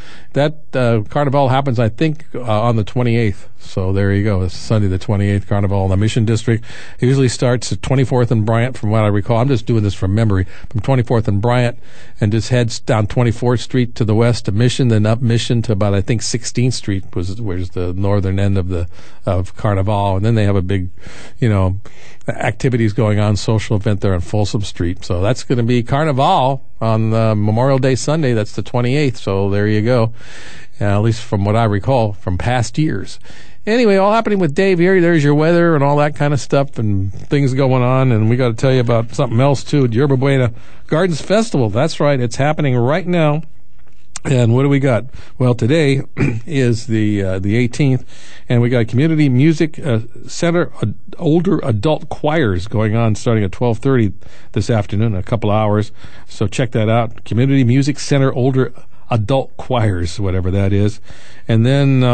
that Carnival happens, I think, on the 28th. So there you go. It's Sunday the 28th, Carnival in the Mission District. It usually starts at 24th and Bryant, from what I recall. I'm just doing this from memory. From 24th and Bryant, and just heads down 24th Street to the west to Mission, then up Mission to about, I think, 16th Street where's the northern end of Carnival. And then they have a big, you know, activities going on, social event there on Folsom Street. So that's going to be Carnival on Memorial Day Sunday. That's the 28th. So there you go. At least from what I recall from past years. Anyway, all happening with Dave here. There's your weather and all that kind of stuff and things going on. And we got to tell you about something else, too. The Yerba Buena Gardens Festival. That's right. It's happening right now. And what do we got? Well, today is the 18th, and we got Community Music Center older adult choirs going on starting at 12:30 this afternoon, a couple hours. So check that out. Community Music Center older adult choirs, whatever that is. And then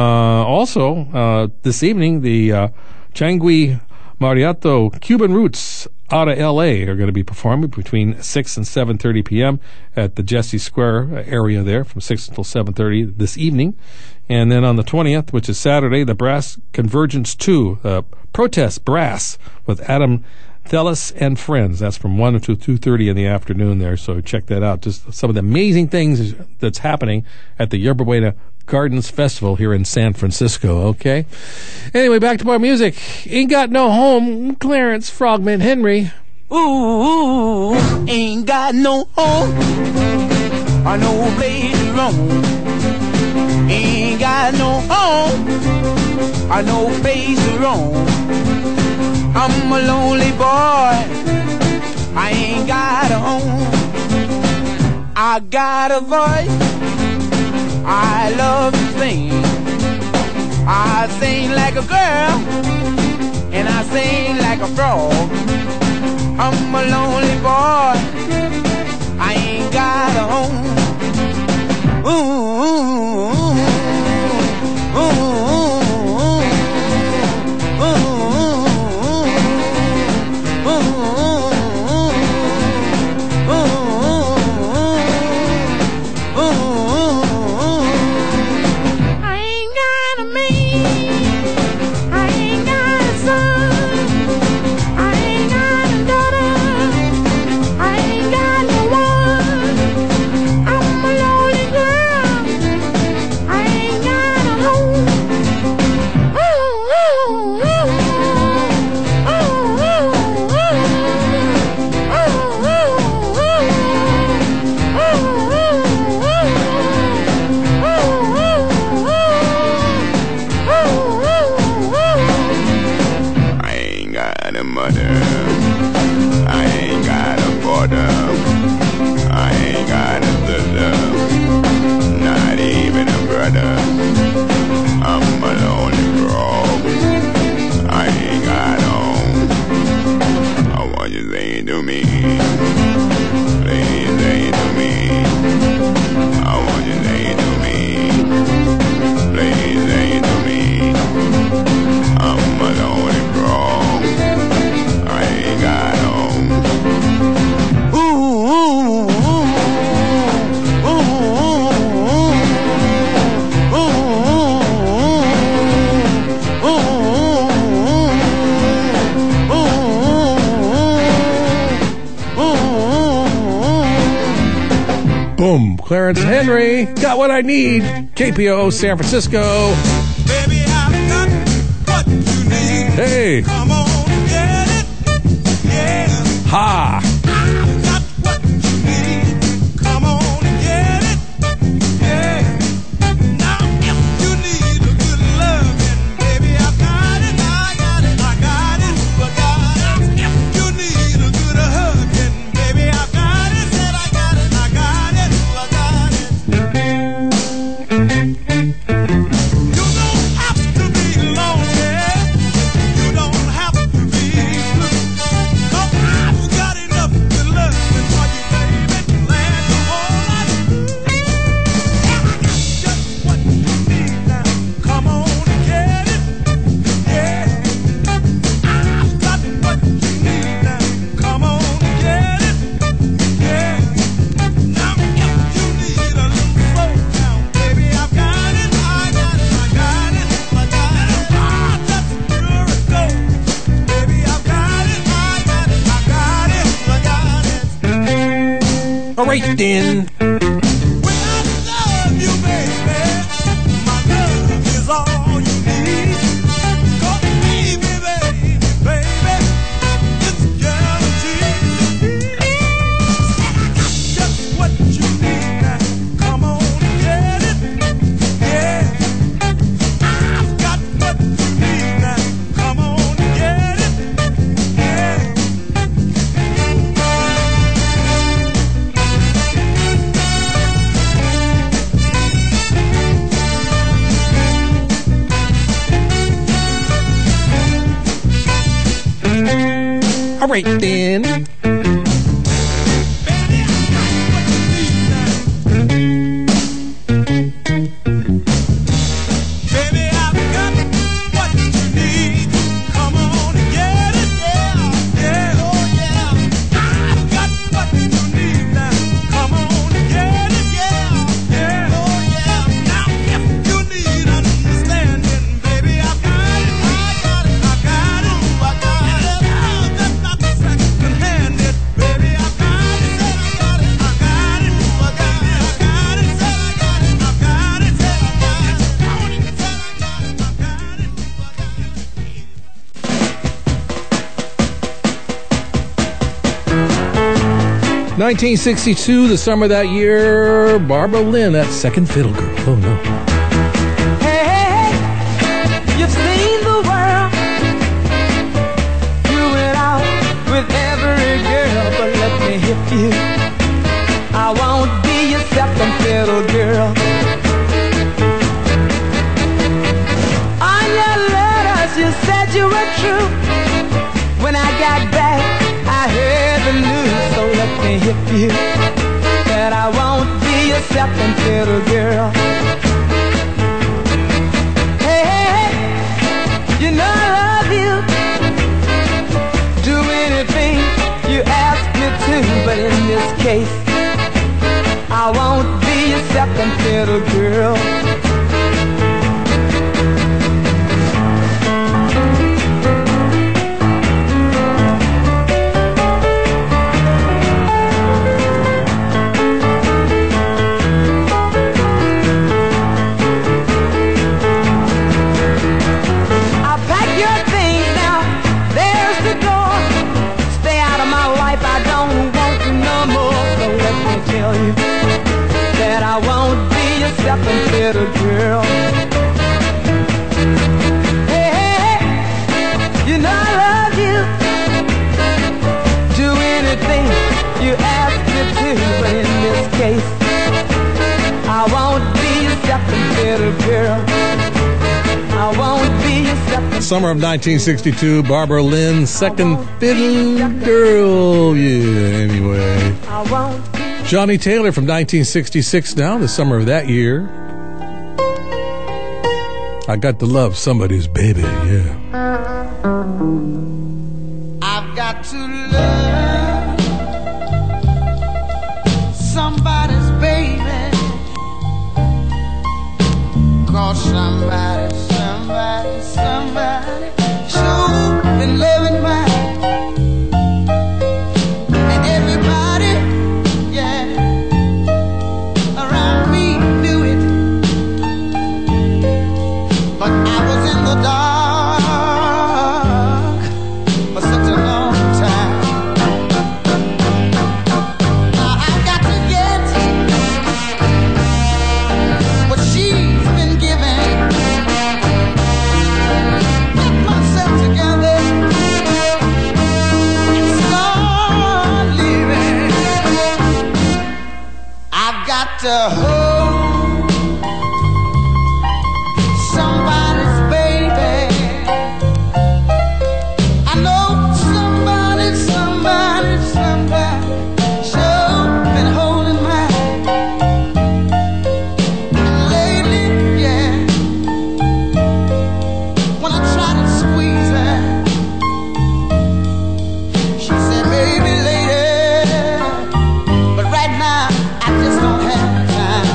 also this evening, the Changui Mariato Cuban Roots out of L.A. are going to be performing between 6 and 7:30 p.m. at the Jesse Square area there from 6 until 7:30 this evening. And then on the 20th, which is Saturday, the Brass Convergence 2, Protest Brass with Adam Thelis and Friends. That's from 1 to 2:30 in the afternoon there, so check that out. Just some of the amazing things that's happening at the Yerba Buena Gardens Festival here in San Francisco, okay? Anyway, back to more music. Ain't Got No Home, Clarence Frogman Henry. Ooh, ain't got no home or no place to roam. Ain't got no home or no place to roam. I'm a lonely boy, I ain't got a home. I got a voice, I love to sing. I sing like a girl, and I sing like a frog. I'm a lonely boy, I ain't got a home. got a mother. I ain't got a father. I ain't got a sister. Not even a brother. I'm a lonely frog. I ain't got home. I want you to say to me. Please say to me. I want you to say to me. Please say to me. I'm a lonely frog. I ain't got home. Boom. Clarence Henry. Got what I need. KPOO San Francisco. Baby, I've got what you need. Hey. Come on, get it. Yeah. Ha. I've got what you need. Come on, get it. Yeah. Now, if you need a good loving, baby, I got it. I got it. I got it. I got it. If you need a good hugging, baby, I got it. Said I got it. I got it. I got it. You don't have to be lonely. You don't have to be blue. 'Cause I've got enough to love for you, baby. Land the whole lot. And I got just what you need now. Come on and get it. Yeah. I've got what you need now. Come on and get it. Yeah. Now if you need a little slow down, baby, I've got it. I got it. I got it. I got it. Ah, that's pure as gold. Baby, I've got it. I got it. I got it. I got it. All right, then. When I love you, baby, my love is all you need. 'Cause baby, it's guaranteed. Said I got just what you need now. Come on and get it. Yeah. I've got what you need now. Come on and get it. Yeah. All right, then. Baby, I've got what you need. Come on and get it. Yeah, yeah, oh yeah. I've got what you need now. Come on and get it. Yeah, yeah, oh yeah. Now if you need understanding, baby, I've got it. I got it. I got it. I got it. Oh, that's not second-handed. Baby, I've got it. Said I got it. I got it. I got it. I got it. Said I got it. I got it. Said I got it. I want it. Said I got it. I got it. I got it. 1962, the summer that year, Barbara Lynn, that second fiddle girl. Oh, no. Hey, hey, hey, you've seen the world. You went out with every girl, but let me hit you. I won't be your second fiddle girl. On your letters, you said you were true. When I got back, I heard the news, so let me hit you. That I won't be your second fiddle girl. Hey, hey, hey, you know I love you. Do anything you ask me to, but in this case, I won't be your second fiddle girl. I'll pack your things now. There's the door. Stay out of my life. I don't want you no more. So let me tell you that I won't be your second fiddle girl. Hey, hey, hey, you know I love you. Summer of 1962, Barbara Lynn, Second Fiddle Girl. Yeah, anyway. Johnny Taylor from 1966 now, the summer of that year. I Got to Love Somebody's Baby, yeah. I've got to love somebody's baby, 'cause somebody sure been loving mine. And everybody, yeah, around me knew it, but I was in the dark for such a long time. Now I've got to get what she's been giving, get myself together and start living. I've got to hold somebody's baby. I know somebody sure been holding mine. And lately, yeah, when I try to squeeze her, she said, baby, later. But right now, I just don't have time.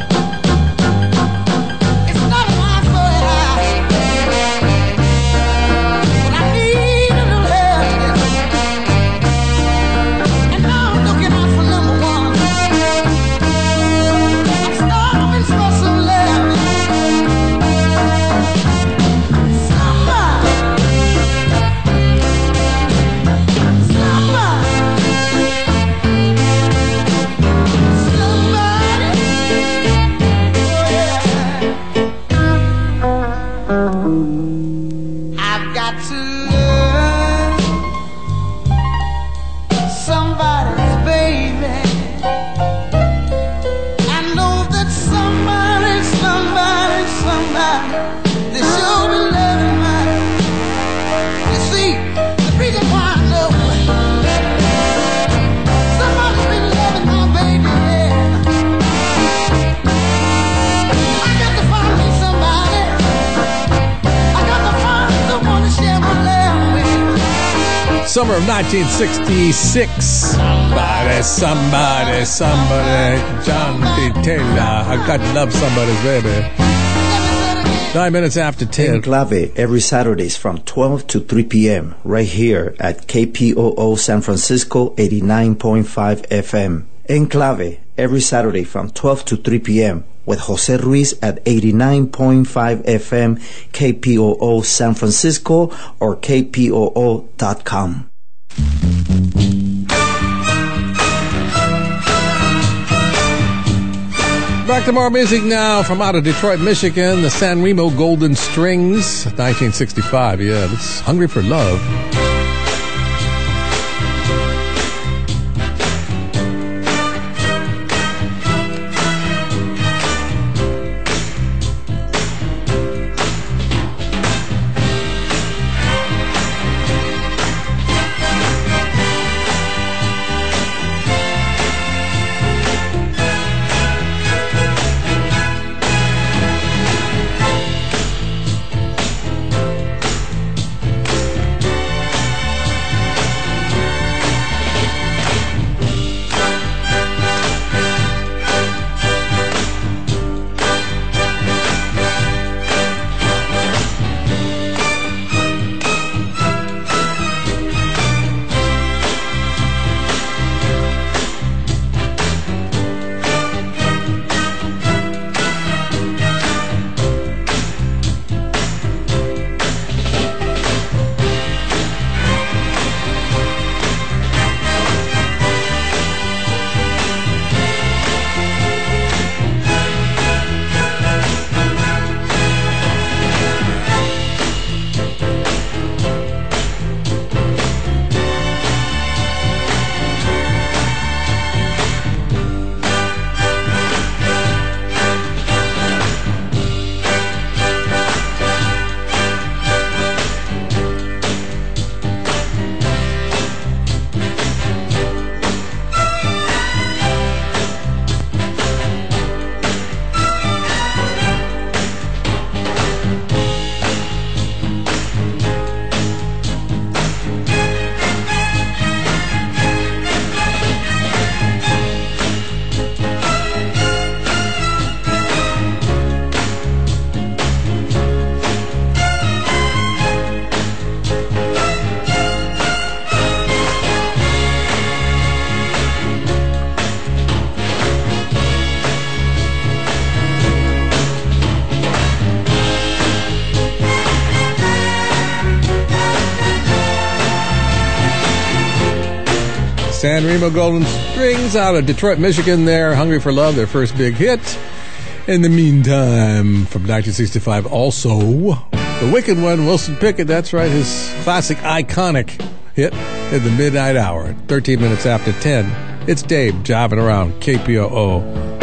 It's not my fault but I need a little help. And now I'm looking out for number one. I'm starving for some love. Somebody. I've got to love somebody's baby. I know that somebody, they sure be loving mine. You see, the reason why I know somebody's been loving my baby, yeah. I got to find me somebody. I got to find someone to share my love with. Summer of 1966. Somebody. Johnny Taylor. I Got to Love Somebody's Baby. 9 minutes after 10. Enclave every Saturdays from 12 to 3 p.m. right here at KPOO San Francisco 89.5 FM. Enclave every Saturday from 12 to 3 p.m. with Jose Ruiz at 89.5 FM, KPOO San Francisco or KPOO.com. Back to more music now from out of Detroit, Michigan. The San Remo Golden Strings, 1965. Yeah, that's Hungry for Love. San Remo Golden Strings out of Detroit, Michigan. They're Hungry for Love, their first big hit. In the meantime, from 1965, also, the Wicked One, Wilson Pickett. That's right, his classic, iconic hit in the midnight hour, 13 minutes after 10. It's Dave jiving around KPOO.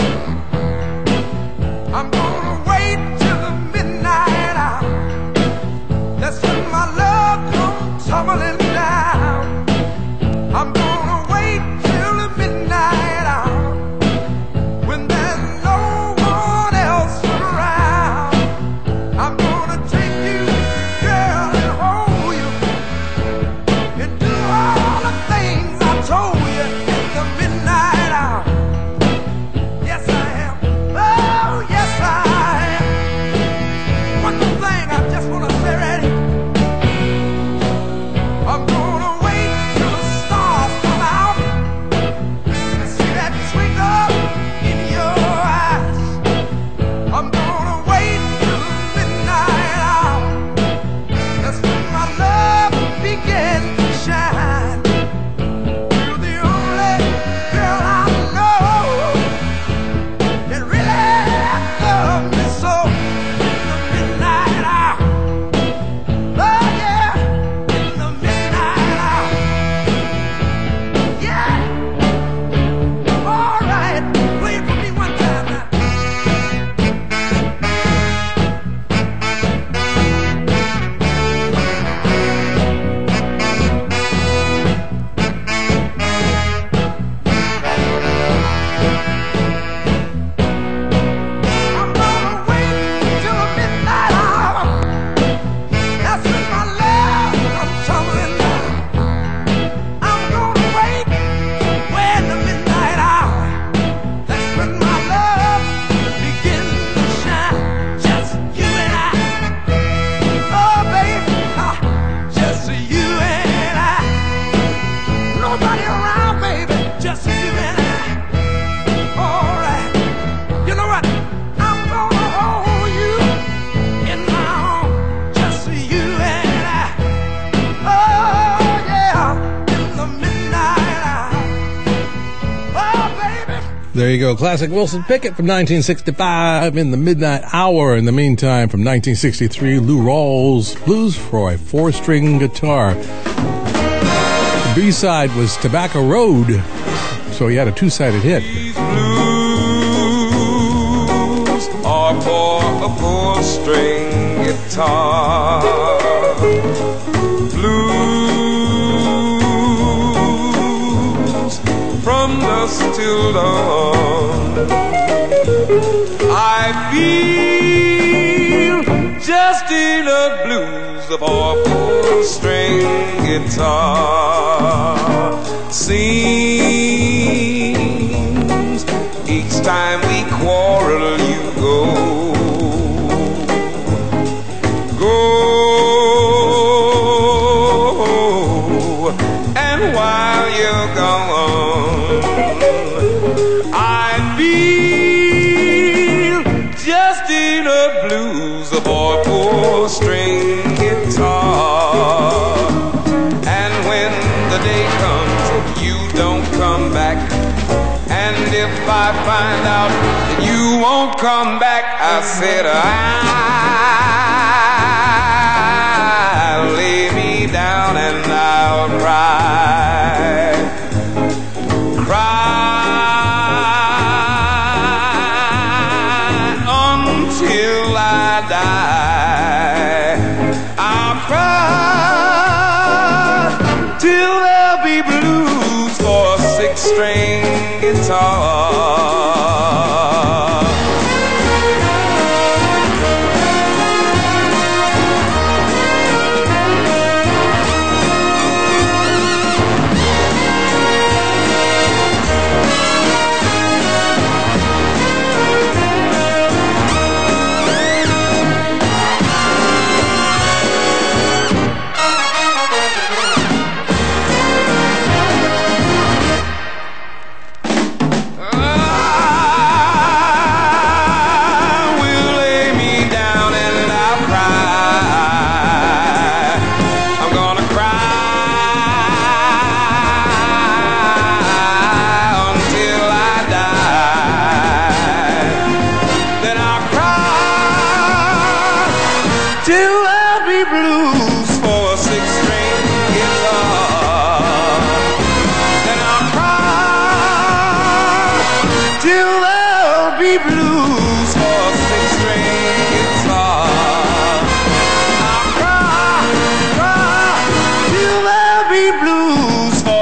I'm gonna wait till the midnight hour. That's when my love comes tumbling down. I'm gonna wait till the midnight hour when there's no one else around. I'm gonna take you, girl, and hold you and do all the things I told you in the midnight hour. Yes, I am. Oh, yes, I am. One more thing I just want to say right here. I'm gonna wait till the stars come out and see that twinkle in your eyes. I'm gonna wait till the midnight hour. That's when my love begins to shine. You're the only girl I know that really loves me so in the midnight hour. Oh yeah, in the midnight hour. Yeah. All right, play it for me one time now. I'm gonna wait till the midnight hour. That's when my love comes tumbling down. I'm gonna wait when the midnight hour. That's when my love begins to shine. Just you and I. Oh, baby, just you and I. Nobody around, baby, just you and I. All right. You know what? I'm gonna hold you in my arms, just you and I. Oh yeah, in the midnight hour. Oh baby. There you go. Classic Wilson Pickett from 1965 in the midnight hour. In the meantime, from 1963, Lou Rawls Blues for a 4-string guitar. The B-side was Tobacco Road, so he had a 2-sided hit. Blues are for a 4-string guitar. Blues from dusk till dawn. I feel just enough blues for a 4-string guitar. Seems each time we quarrel you go. And while you're gone, I feel just enough blues for a 4-string guitar. And when the day comes, you don't come back. And if I find out that you won't come back, I said I'll lay me down and I'll cry. Cry until I die. I'll cry till there'll be blues for a 6-string guitar.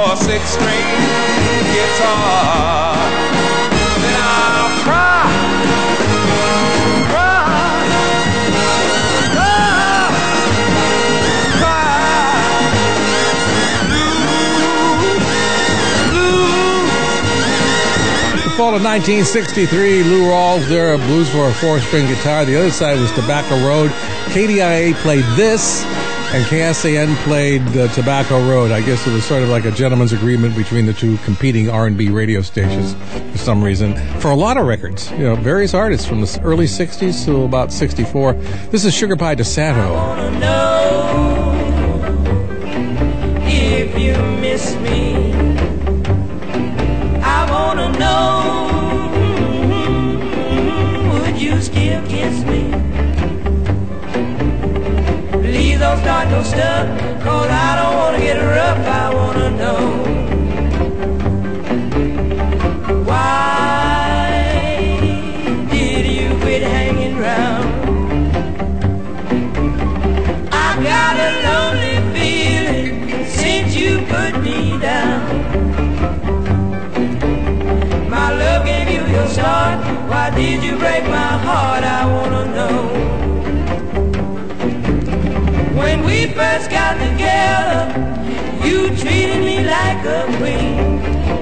for a 6-string guitar. Then I'll cry, Fall of 1963, Lou Rawls there, Blues for a 4-string guitar. The other side was Tobacco Road. KDIA played this, and KSAN played Tobacco Road. I guess it was sort of like a gentleman's agreement between the two competing R&B radio stations for some reason. For a lot of records, you know, various artists from the early 60s to about 64. This is Sugar Pie DeSanto. I wanna know if you miss me. I wanna know, would you still kiss me? Please don't start no stuff, 'cause I don't wanna get rough. I wanna know, why did you quit hanging round? I got a lonely feeling since you put me down. My love gave you your start. Why did you break my heart? I wanna know. When we first got together, you treated me like a queen.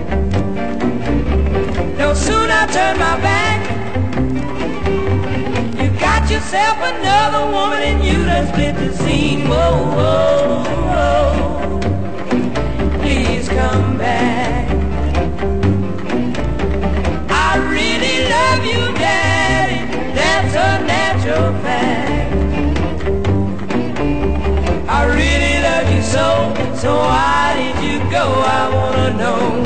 No sooner I turned my back, you got yourself another woman and you done split the scene. Whoa, whoa, whoa. Please come back. I really love you, Daddy, that's a natural fact. I really love you so, so why did you go? I wanna know.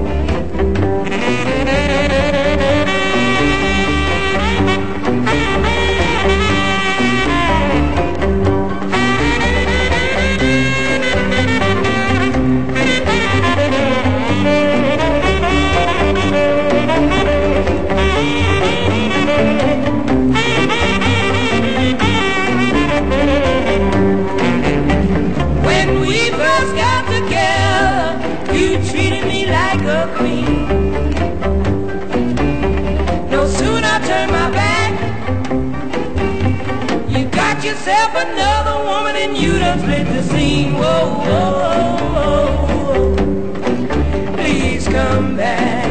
Yourself another woman and you done split the scene. Whoa, whoa, whoa, whoa. Please come back.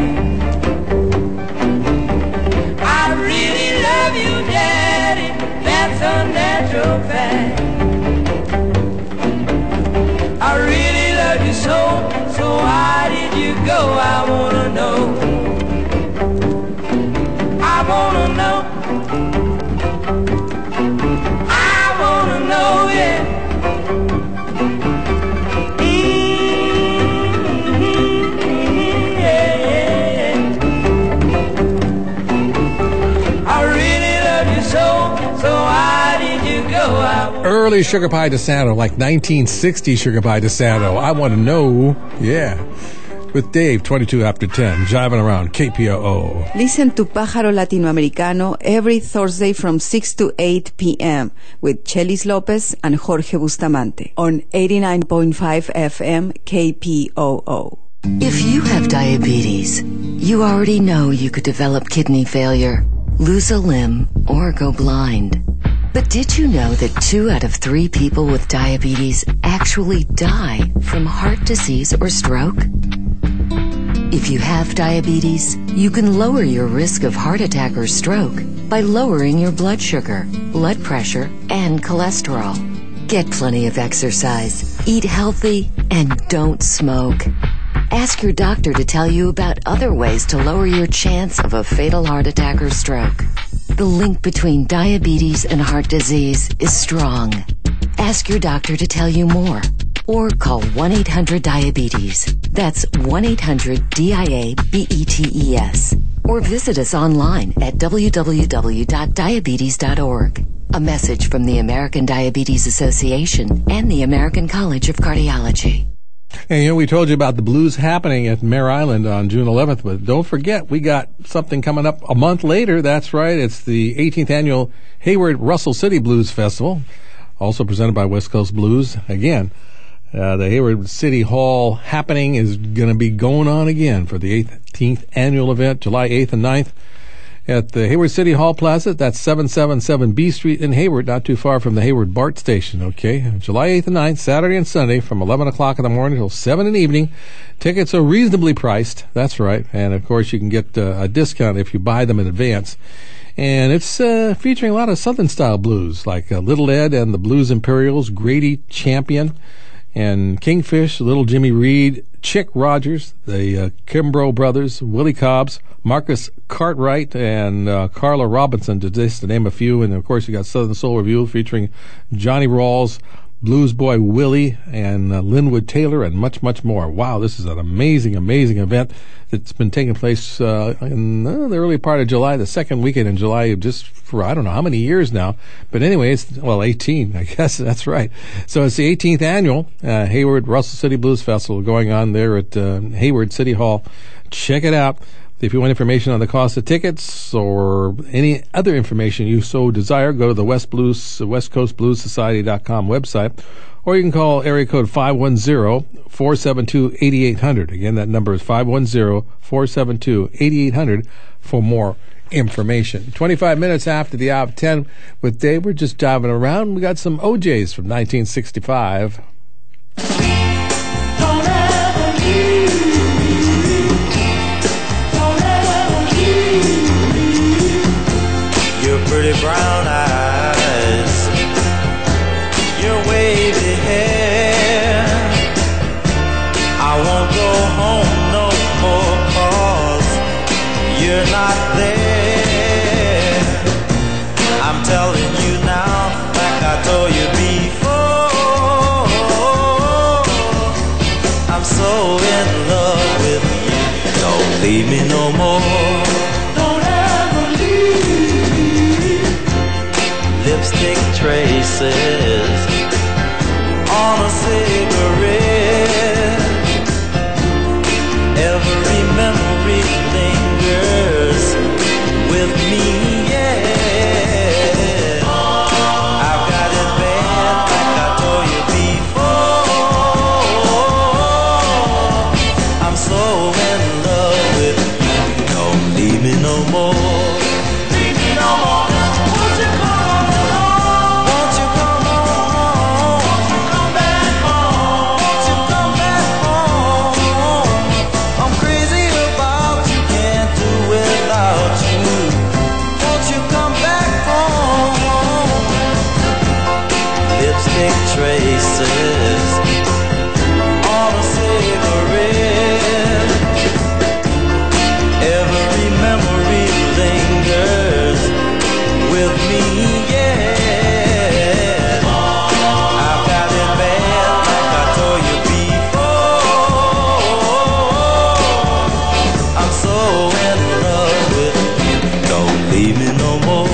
I really love you, Daddy, that's a natural fact. I really love you so, so why did you go? I wanna know. I wanna know. Oh, yeah. Yeah, yeah. I really love you so, so why did you go? Early Sugar Pie DeSanto, like 1960 Sugar Pie DeSanto. I want to know, yeah. With Dave, 22 after 10, jiving around KPOO. Listen to Pájaro Latinoamericano every Thursday from 6 to 8 p.m. with Chelis Lopez and Jorge Bustamante on 89.5 FM KPOO. If you have diabetes, you already know you could develop kidney failure, lose a limb, or go blind. But did you know that 2 out of 3 people with diabetes actually die from heart disease or stroke? If you have diabetes, you can lower your risk of heart attack or stroke by lowering your blood sugar, blood pressure, and cholesterol. Get plenty of exercise, eat healthy, and don't smoke. Ask your doctor to tell you about other ways to lower your chance of a fatal heart attack or stroke. The link between diabetes and heart disease is strong. Ask your doctor to tell you more. Or call 1-800-DIABETES. That's 1-800-DIABETES. Or visit us online at www.diabetes.org. A message from the American Diabetes Association and the American College of Cardiology. And, you know, we told you about the blues happening at Mare Island on June 11th, but don't forget, we got something coming up a month later. That's right. It's the 18th annual Hayward Russell City Blues Festival, also presented by West Coast Blues. Again, The Hayward City Hall happening is going to be going on again for the 18th annual event, July 8th and 9th at the Hayward City Hall Plaza. That's 777 B Street in Hayward, not too far from the Hayward BART station, okay? July 8th and 9th, Saturday and Sunday from 11 o'clock in the morning till 7 in the evening. Tickets are reasonably priced, that's right. And, of course, you can get a discount if you buy them in advance. And it's featuring a lot of Southern-style blues, like Little Ed and the Blues Imperials, Grady Champion, and Kingfish, Little Jimmy Reed, Chick Rogers, the Kimbrough Brothers, Willie Cobbs, Marcus Cartwright, and Carla Robinson, just to name a few. And, of course, you got Southern Soul Review featuring Johnny Rawls, Blues Boy Willie, and Linwood Taylor, and much, much more. Wow, this is an amazing, amazing event that's been taking place in the early part of July, the second weekend in July, just for I don't know how many years now. But anyway, it's, 18, I guess. That's right. So it's the 18th annual Hayward Russell City Blues Festival going on there at Hayward City Hall. Check it out. If you want information on the cost of tickets or any other information you so desire, go to the West Coast Blues Society.com website, or you can call area code 510-472-8800. Again, that number is 510-472-8800 for more information. 25 minutes after the hour of 10 with Dave. We're just diving around. We got some OJs from 1965. Pretty brown eyes, your wavy hair. I won't go home no more 'cause you're not there. I'm telling you now, like I told you before, I'm so in love with you. Don't leave me no more. Lipstick traces on a cigarette. Every memory lingers with me, yeah. I've got it bad like I told you before. I'm so in love with you. Don't leave me no more. Leave me no more. Won't you come? Traces on a cigarette. Every memory lingers with me, yeah. I've got it bad like I told you before. I'm so in love with you. Don't leave me no more.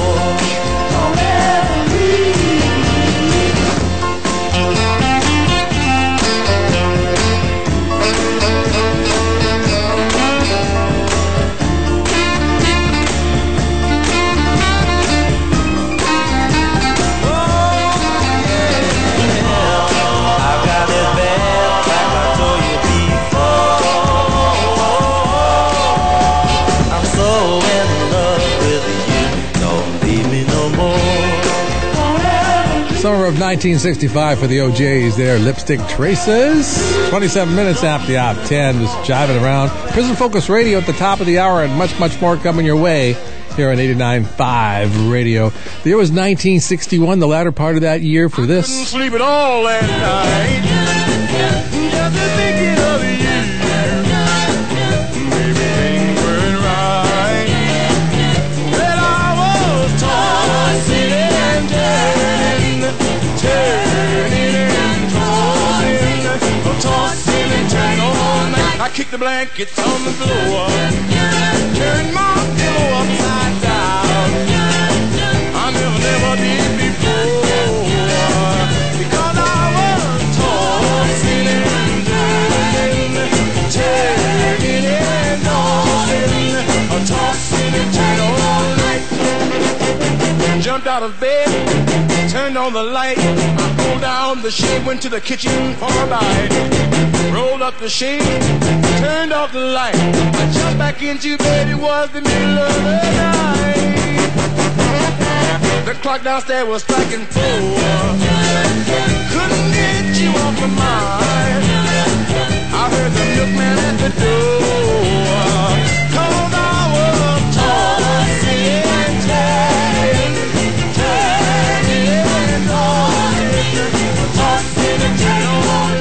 Summer of 1965 for the OJs there, Lipstick Traces. 27 minutes after the hour of 10, just jiving around. Prison Focus Radio at the top of the hour, and much, much more coming your way here on 89.5 Radio. The year was 1961, the latter part of that year for this. Couldn't sleep at all that night. Just thinking of you. Baby, things weren't right. Well, I was tossing and turning and tossing and turning all night. I kicked the blankets on the floor, turned my pillow upside down. I never did before, because I was tossing and turning and tossing and turning all night. Jumped out of bed, turned turned on the light. I pulled down the shade, went to the kitchen for a bite. Rolled up the shade, turned off the light. I jumped back into bed, it was the middle of the night. The clock downstairs was striking 4. Couldn't get you off my mind. I heard the milkman at the door. 'Cause I was tossing and turning, tossing and turning.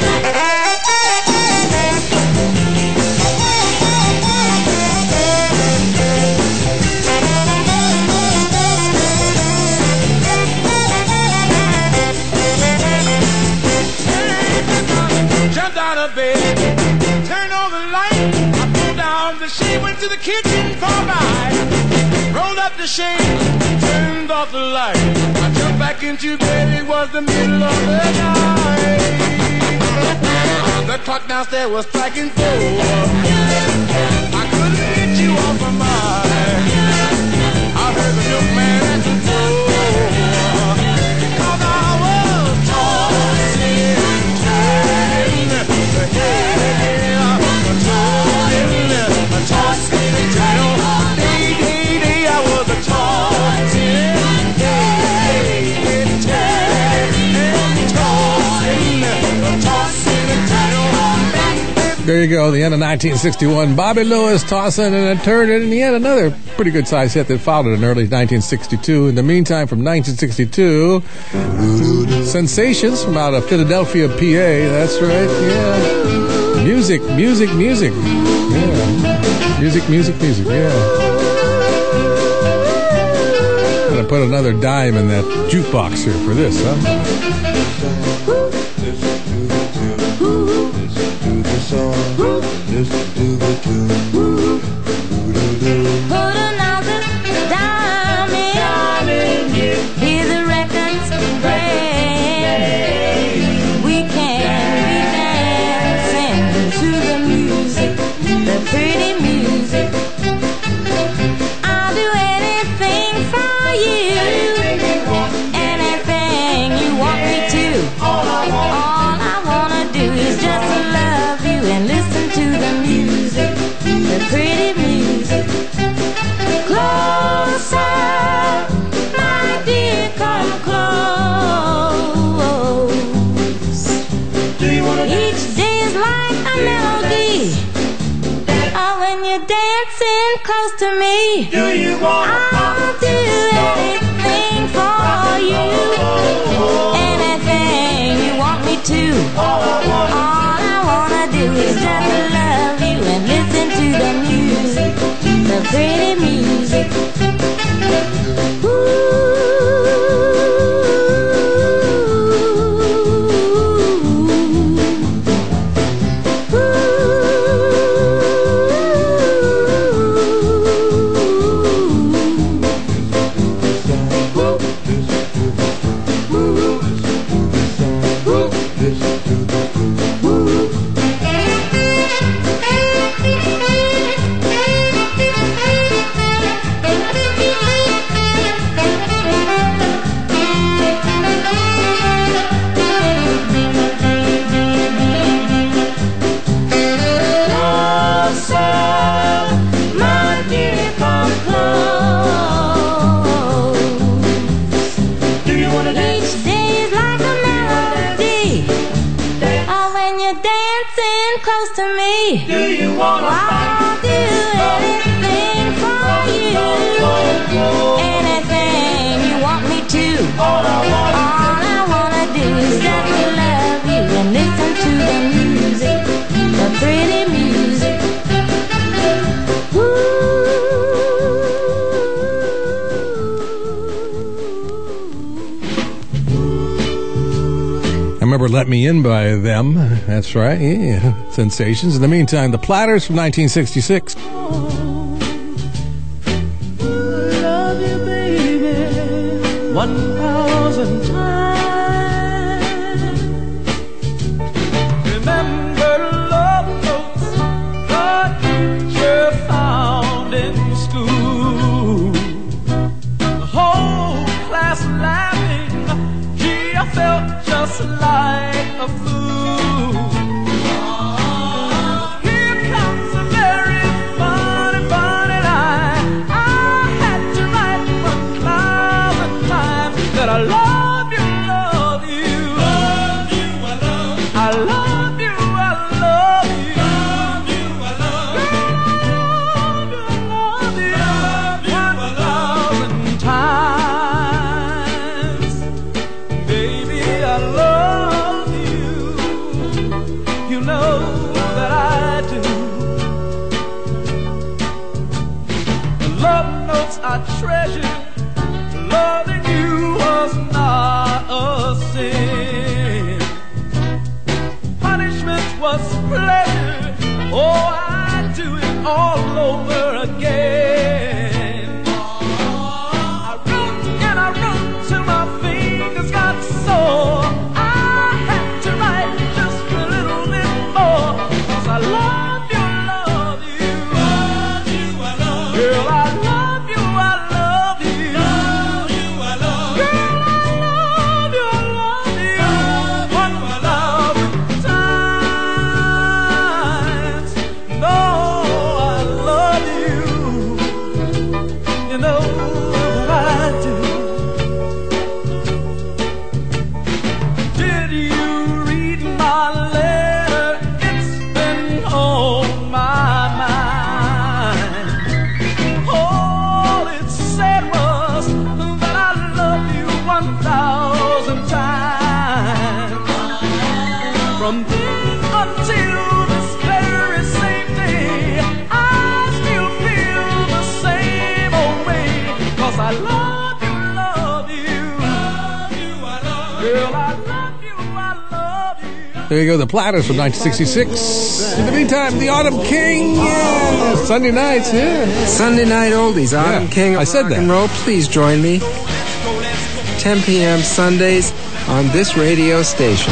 Jumped out of bed, turned on the light. I pulled down the shade, went to the kitchen for a bite. Rolled up the shade, turned off the light. I jumped back into bed, it was the middle of the night. The clock downstairs was striking 4. I couldn't get you off my mind. I heard the milkman at the door. 'Cause I was tossing and turning, tossing and turning. Day, I was a tossing, tossing and turning. There you go, the end of 1961. Bobby Lewis tossing and a turning, and he had another pretty good size hit that followed in early 1962. In the meantime, from 1962, Sensations from out of Philadelphia, PA. That's right, yeah. Music. Yeah. Music, yeah. Gonna put another dime in that jukebox here for this, huh? Put another dime in, hear the records playing. We can be dancing to the music, the pretty music. I'll do anything for you, anything you want me to. All I wanna do is just love you and listen to the music, the pretty music. Closer, my dear, come close. Each day is like a melody. Oh, when you're dancing close to me, I'll do anything for you, anything you want me to. All I wanna do is just love you and listen to the music, the pretty music. Close to me. Do you want to I'll do anything for you, anything you want me to. All I wanna do is just love you and listen to the music, the pretty music. I remember Let Me In by them. That's right, yeah. Sensations. In the meantime, the Platters from 1966. Love you, baby, 1,000 times. Remember love notes the teacher found in school. The whole class laughing There you go, the Platters from 1966. In the meantime, the Autumn King, yeah. Sunday nights, yeah. Sunday night oldies, Autumn King of Rock and Roll. Please join me. 10 p.m. Sundays on this radio station.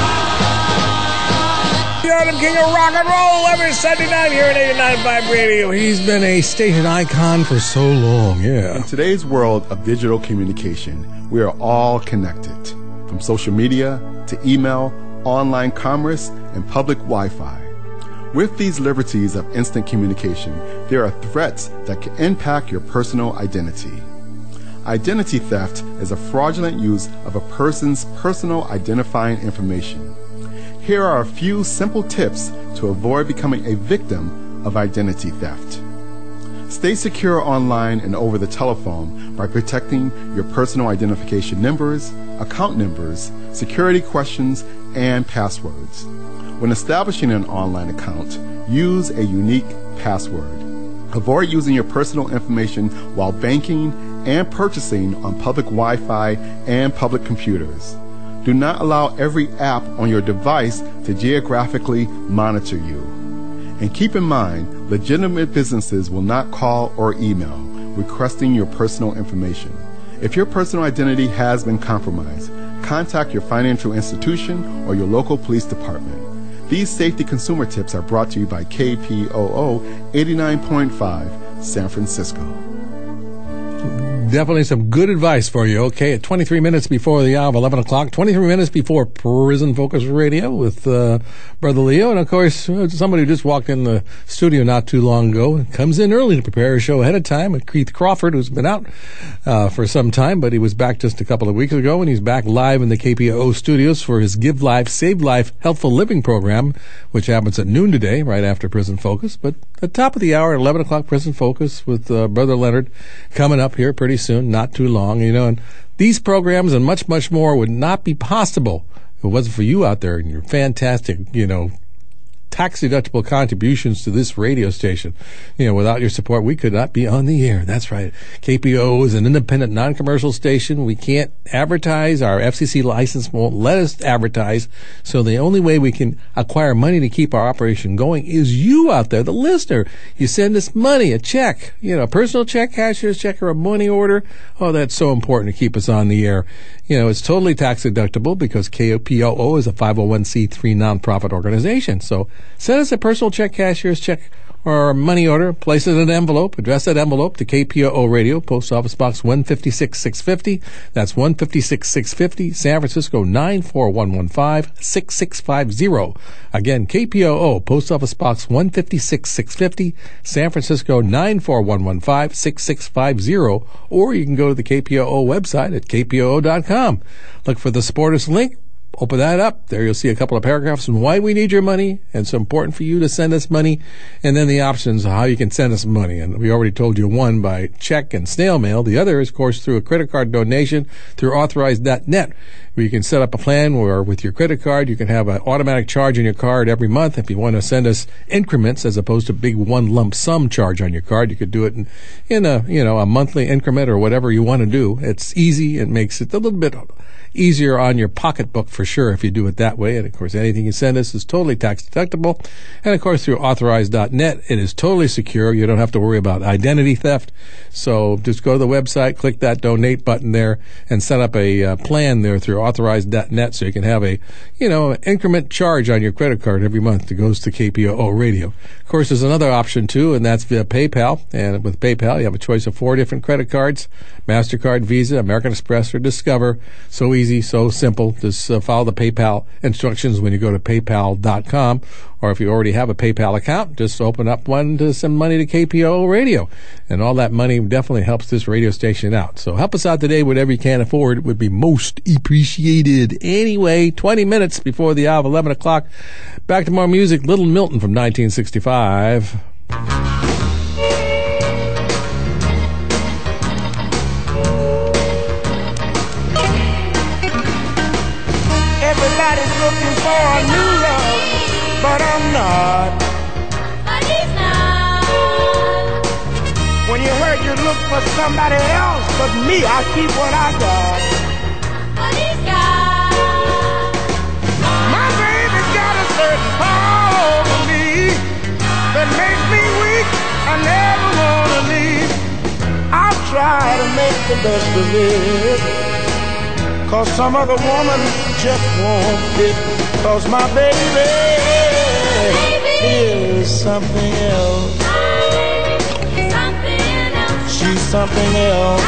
The Autumn King of Rock and Roll every Sunday night here at 89.5 Radio. He's been a station icon for so long, yeah. In today's world of digital communication, we are all connected. From social media to email, online commerce, and public Wi-Fi. With these liberties of instant communication, there are threats that can impact your personal identity. Identity theft is a fraudulent use of a person's personal identifying information. Here are a few simple tips to avoid becoming a victim of identity theft. Stay secure online and over the telephone by protecting your personal identification numbers, account numbers, security questions, and passwords. When establishing an online account, use a unique password. Avoid using your personal information while banking and purchasing on public Wi-Fi and public computers. Do not allow every app on your device to geographically monitor you. And keep in mind, legitimate businesses will not call or email requesting your personal information. If your personal identity has been compromised, contact your financial institution or your local police department. These safety consumer tips are brought to you by KPOO 89.5 San Francisco. Definitely some good advice for you. Okay, at 23 minutes before the hour of 11 o'clock, 23 minutes before Prison Focus Radio with Brother Leo. And, of course, somebody who just walked in the studio not too long ago and comes in early to prepare a show ahead of time. And Keith Crawford, who's been out for some time, but he was back just a couple of weeks ago, and he's back live in the KPOO studios for his Give Life, Save Life, Healthful Living program, which happens at noon today, right after Prison Focus. But at the top of the hour, at 11 o'clock, Prison Focus with Brother Leonard coming up here pretty soon, not too long, and these programs and much, much more would not be possible if it wasn't for you out there and your fantastic, tax-deductible contributions to this radio station. Without your support, we could not be on the air. That's right. KPO is an independent, non-commercial station. We can't advertise. Our FCC license won't let us advertise. So the only way we can acquire money to keep our operation going is you out there, the listener. You send us money, a check, a personal check, cashier's check, or a money order. Oh, that's so important to keep us on the air. It's totally tax-deductible because KPOO is a 501c3 nonprofit organization. So send us a personal check, cashier's check, or a money order. Place it in an envelope. Address that envelope to KPOO Radio, Post Office Box 156-650. That's 156-650, San Francisco 94115, 6650. Again, KPOO, Post Office Box 156-650, San Francisco 94115, 6650. Or you can go to the KPOO website at kpoo.com. Look for the Support Us link. Open that up. There you'll see a couple of paragraphs on why we need your money, and it's important for you to send us money, and then the options of how you can send us money. And we already told you one by check and snail mail. The other is, of course, through a credit card donation through authorized.net, where you can set up a plan where with your credit card you can have an automatic charge on your card every month. If you want to send us increments as opposed to big one lump sum charge on your card, you could do it in a monthly increment or whatever you want to do. It's easy. It makes it a little bit easier on your pocketbook for sure if you do it that way. And of course, anything you send us is totally tax deductible. And of course, through authorized.net, it is totally secure. You don't have to worry about identity theft. So just go to the website, click that donate button there, and set up a plan there through authorized.net so you can have an increment charge on your credit card every month that goes to KPOO Radio. Of course, there's another option too, and that's via PayPal. And with PayPal, you have a choice of 4 different credit cards: MasterCard, Visa, American Express, or Discover. So easy, so simple. Just follow the PayPal instructions when you go to paypal.com. Or if you already have a PayPal account, just open up one to send money to KPOO Radio. And all that money definitely helps this radio station out. So help us out today. Whatever you can afford, it would be most appreciated. Anyway, 20 minutes before the hour of 11 o'clock. Back to more music. Little Milton from 1965. Everybody's looking for a new love, but I'm not. But he's not. When you heard you look for somebody else, but me, I keep what I got. But he's got. My baby got certain power over me that makes me weak. I never wanna leave. I'll try to make the best of it, 'cause some other woman just won't fit. 'Cause my baby is something else. She's something else.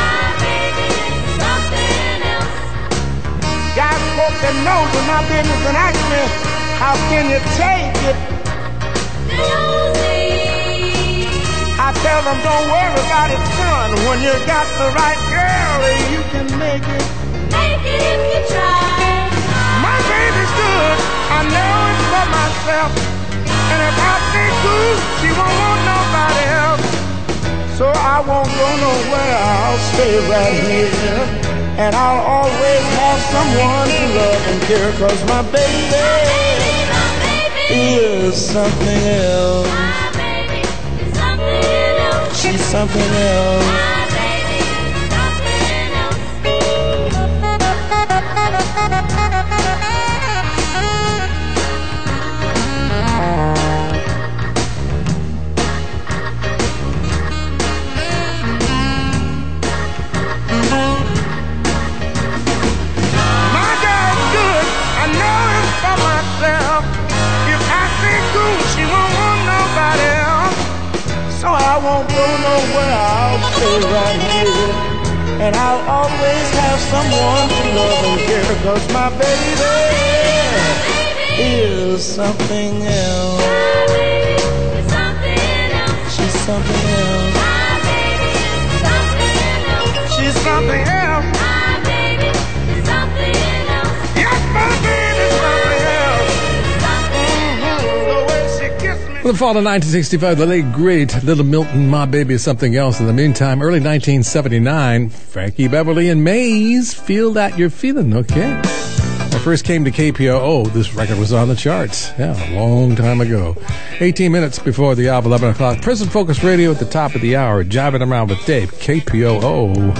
Got folks that knows in my business and ask me, how can you take it? I tell them, don't worry about it, son. When you got the right girl, you can make it. Make it if you try. My baby's good, I know it for myself. And if I stay good, she won't want nobody else. So I won't go nowhere, I'll stay right here. And I'll always have someone to love and care. 'Cause my baby is something else. She's something else. I won't go nowhere, I'll stay right here. And I'll always have someone to love and care. 'Cause my baby is something else. She's something else. She's something else. Yes, my baby's something else. The way she kissed me. In the fall of 1965, the late, great Little Milton, My Baby Is Something Else. In the meantime, early 1979, Frankie Beverly and Maze, Feel That You're Feeling, okay? When I first came to KPOO, this record was on the charts. Yeah, a long time ago. 18 minutes before the hour of 11 o'clock. Prison Focus Radio at the top of the hour. Jiving Around with Dave, KPOO.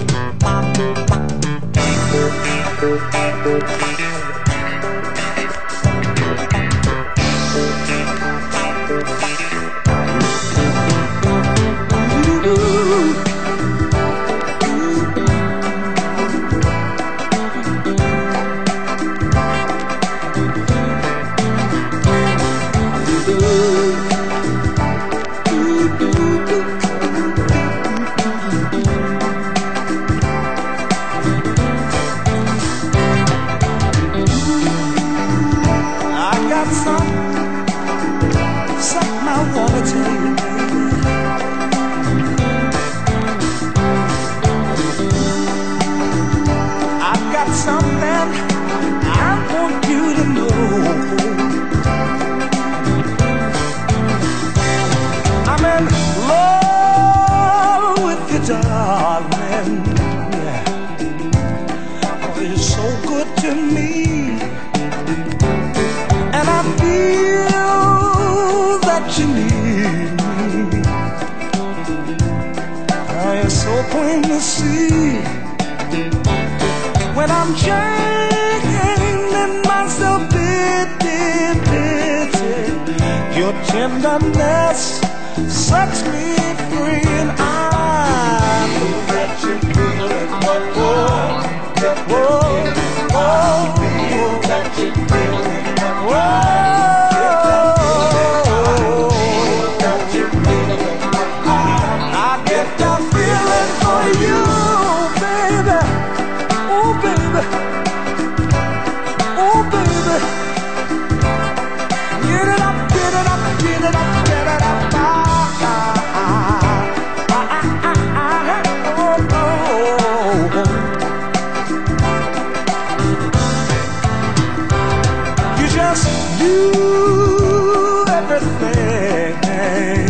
Tenderness sets me free, and I know that you feel it. Whoa, that you feel it. That you feel it. I get that feeling for you, baby. Oh, baby. Oh, baby. Get it up, get it up, get it up, get it up. You just do everything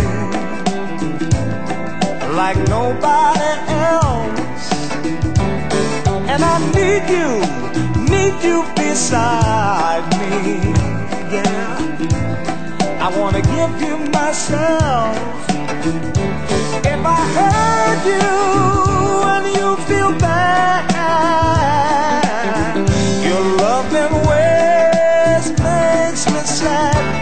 like nobody else, and I need you beside me. Yeah, I wanna give you myself. If I hurt you and you feel bad, your loving ways makes me sad.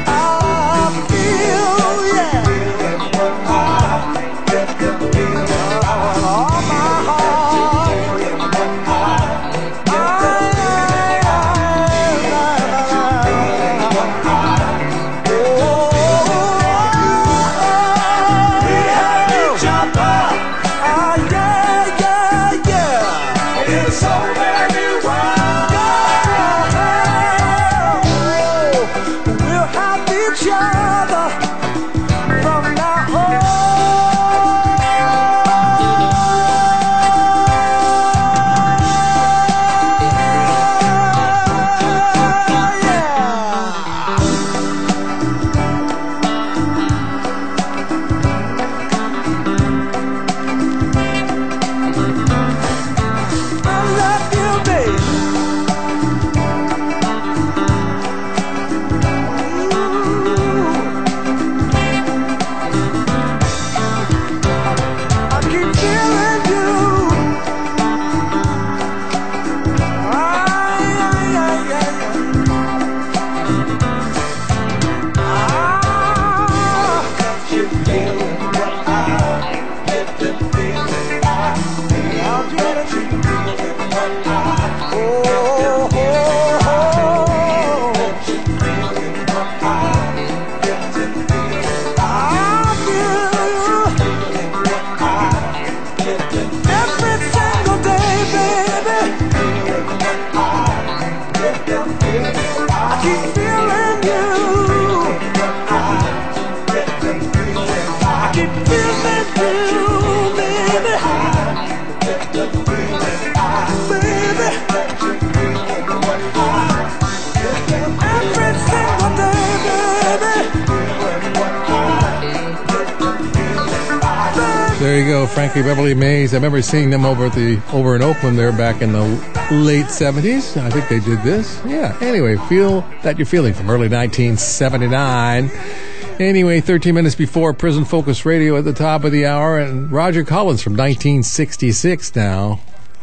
There you go, Frankie Beverly Mays. I remember seeing them over in Oakland there back in the late 70s. I think they did this. Yeah, anyway, Feel That You're Feeling from early 1979. Anyway, 13 minutes before Prison Focus Radio at the top of the hour, and Roger Collins from 1966 now.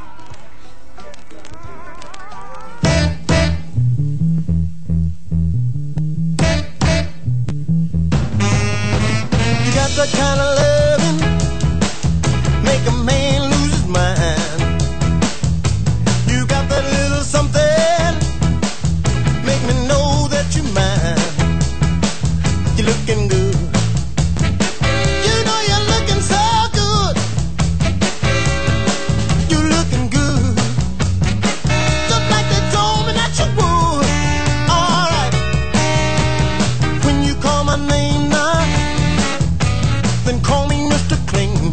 You got that kind of loving, make a man lose his mind. You got that little something, make me know that you're mine. You're looking good. You know you're looking so good. You're looking good. Just like they told me that you would. Alright. When you call my name now, then call me Mr. Clean.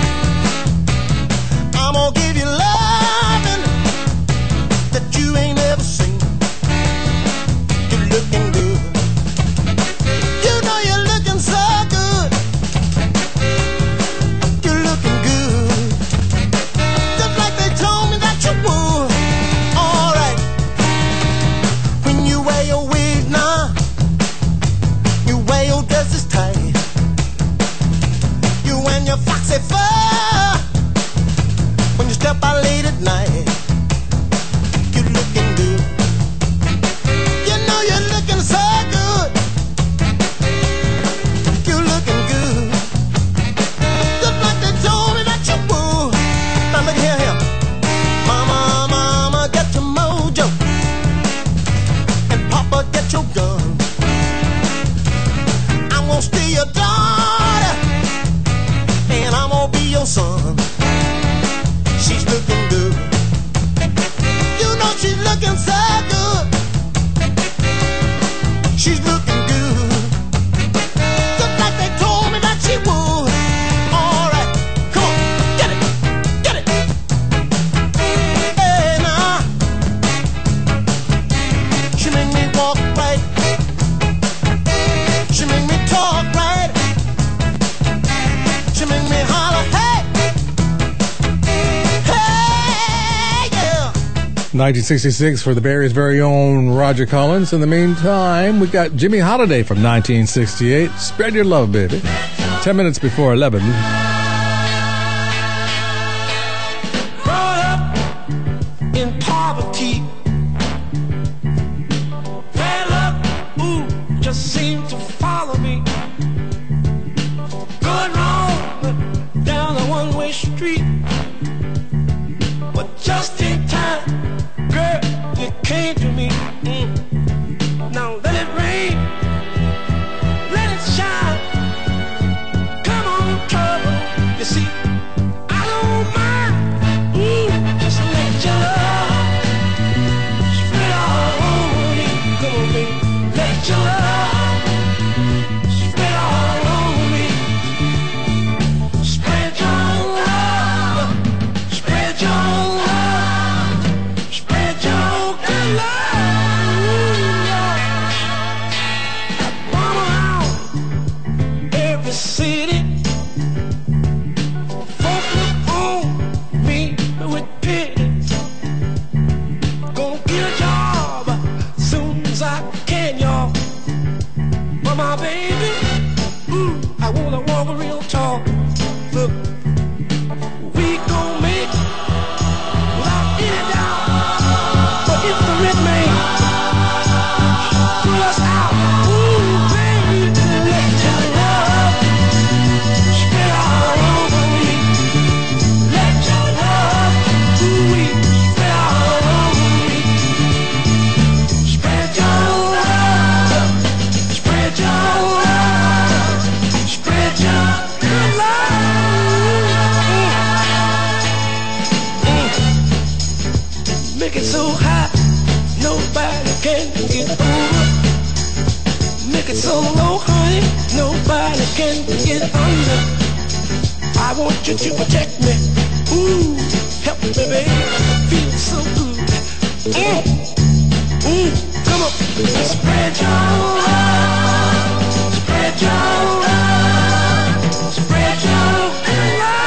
I'm gonna give you loving that you ain't ever seen. You're looking good. You know you're looking so good. You're looking good. Just like they told me that you would. Alright. When you wear your wig now, you wear your dresses tight. You and your foxy fur. When you step out late at night, you're looking good. You know you're looking so good. You're looking good. Just like they told me that you would. Now look here. Mama, mama, get your mojo. And Papa, get your gun. I'm gonna steal your daughter. And I'm gonna be your son. She's looking good. You know she's looking so good. She's looking good. Just like they told me that she would. Alright, come on, get it, get it. Hey, now. She make me walk right. She make me talk right. She make me holler, hey. Hey, yeah. 1966 for the Bay Area's very own Roger Collins. In the meantime, we got Jimmy Holiday from 1968. Spread your love, baby. 10 minutes before 11. Brought up in poverty. Bad luck, ooh, just seemed to follow me. Going wrong down a one-way street. But just in time, girl, you came to me. Now let it rain, let it shine. Come on, trouble, you see, I don't mind. Just let your love spread all over me. Come on, baby, let your love spread all over me. Spread your love, spread your love, spread your good love. Mama out every city. Folk look on me with pity. Gonna get a job soon as I can, y'all. But my baby, ooh, I wanna walk real tall. Look, we gon' make without any doubt. But if the red man pull us out, ooh, baby, let your love spread all over me. Let your love, ooh, spread all over me. Spread your love, spread your love, spread your good love. Make it so hot, nobody can get over. Make it so low, honey, nobody can get under. I want you to protect me. Ooh, help me, baby, feel so good. Come on, spread your love, spread your love, spread your love.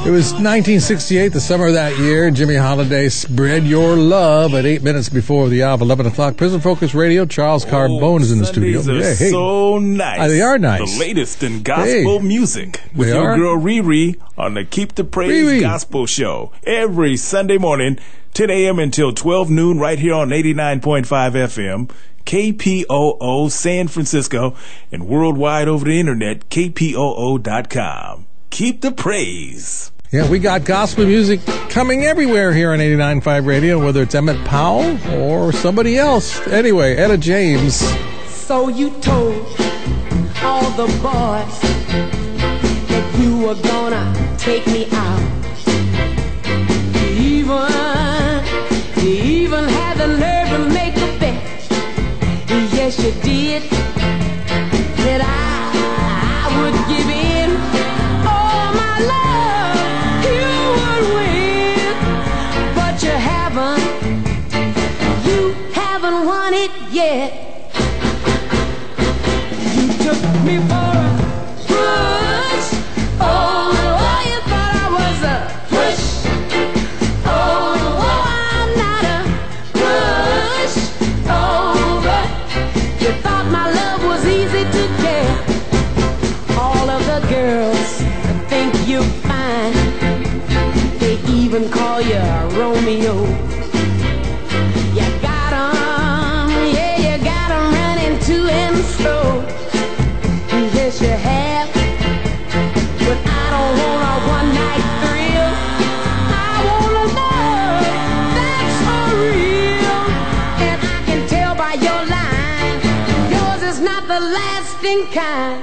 It was 1968, the summer of that year. Jimmy Holiday, Spread Your Love at 8 minutes before the hour of 11 o'clock. Prison Focus Radio, Charles Carbone is in the studio. Sundays are so nice. They are nice. The latest in gospel music with your girl Riri on the Keep the Praise Gospel Show. Every Sunday morning, 10 a.m. until 12 noon, right here on 89.5 FM. KPOO San Francisco, and worldwide over the internet, kpoo.com. Keep the praise. Yeah, we got gospel music coming everywhere here on 89.5 Radio, whether it's Emmett Powell or somebody else. Anyway, Etta James. So you told all the boys that you were gonna take me out. You even had the nerve to make a bet. Yes, you did. That I would give in. Oh, my love, you would win. But you haven't won it yet. You took me for a push. Oh, you thought I was a push. Oh, I'm not a push. Oh, but you thought my love was easy to get. All of the girls think you're fine. They even call you Romeo. You got 'em, yeah, you got 'em running to and fro. Yes, you have. But I don't want a one-night thrill. I want a love that's for real. And I can tell by your line, yours is not the lasting kind.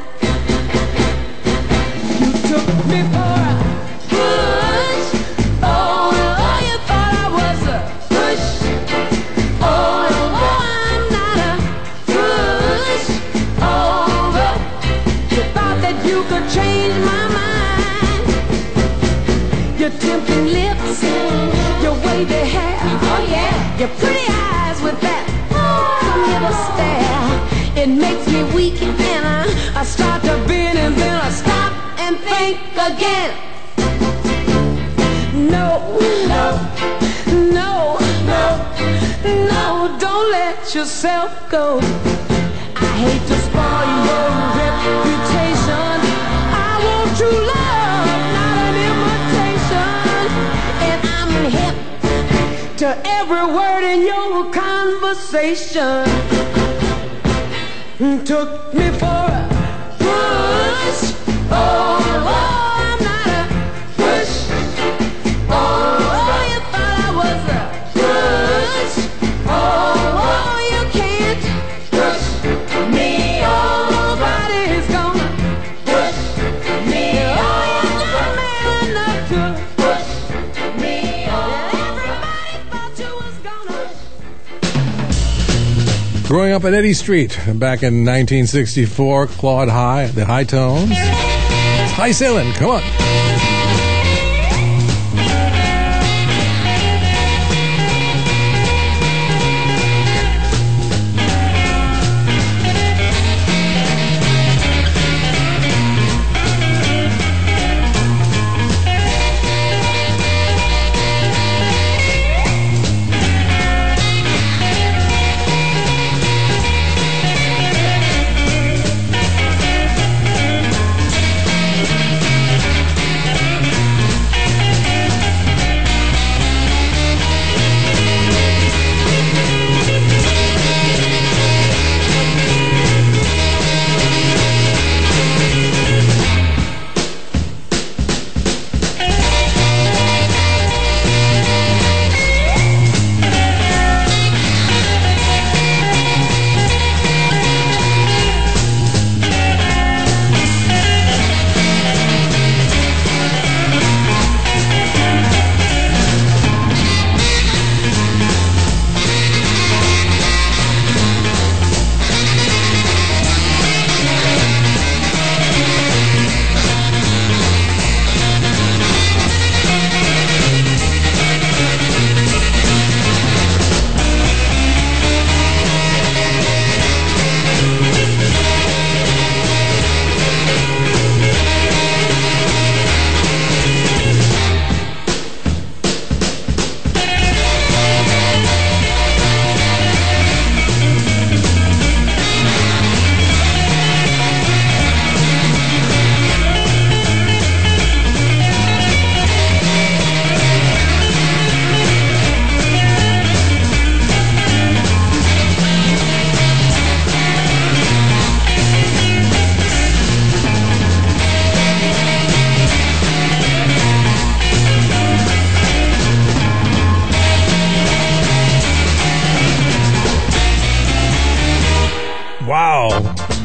You took me for a push. Oh, you thought I was a push. Oh, I'm not a push. Oh, but you thought that you could change my mind. Your tempting lips, your wavy hair, oh yeah, your pretty eyes with that little stare. It makes me weak and I start to bend and then I stop and think again. No, no, no, no, no, don't let yourself go. I hate to spoil your reputation. I want true love, not an imitation. And I'm hip to every word in your conversation. Took me for a push. Oh, I'm not a push. Oh, you thought I was a push. Oh, you can't push me. Oh, nobody's gonna push me. Oh, you're not man enough to push me. Oh, everybody thought you was gonna. Growing up at Eddy Street back in 1964, Claude High, the High Tones. High Sailing, come on.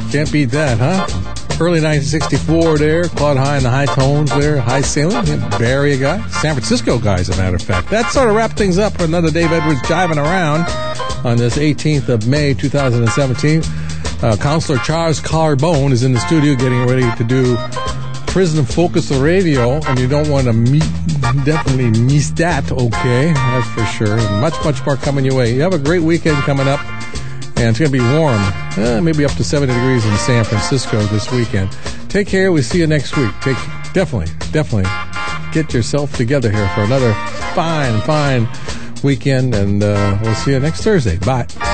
Can't beat that, huh? Early 1964 there. Claude High and the High Tones there. High Sailing. Bay Area guy. San Francisco guy, as a matter of fact. That sort of wrapped things up for another Dave Edwards Jiving Around on this 18th of May, 2017. Counselor Charles Carbone is in the studio getting ready to do Prison Focus Radio, and you don't want to definitely miss that, okay? That's for sure. And much, much more coming your way. You have a great weekend coming up, and it's going to be warm. Maybe up to 70 degrees in San Francisco this weekend. Take care. We'll see you next week. Definitely get yourself together here for another fine weekend, and we'll see you next Thursday. Bye.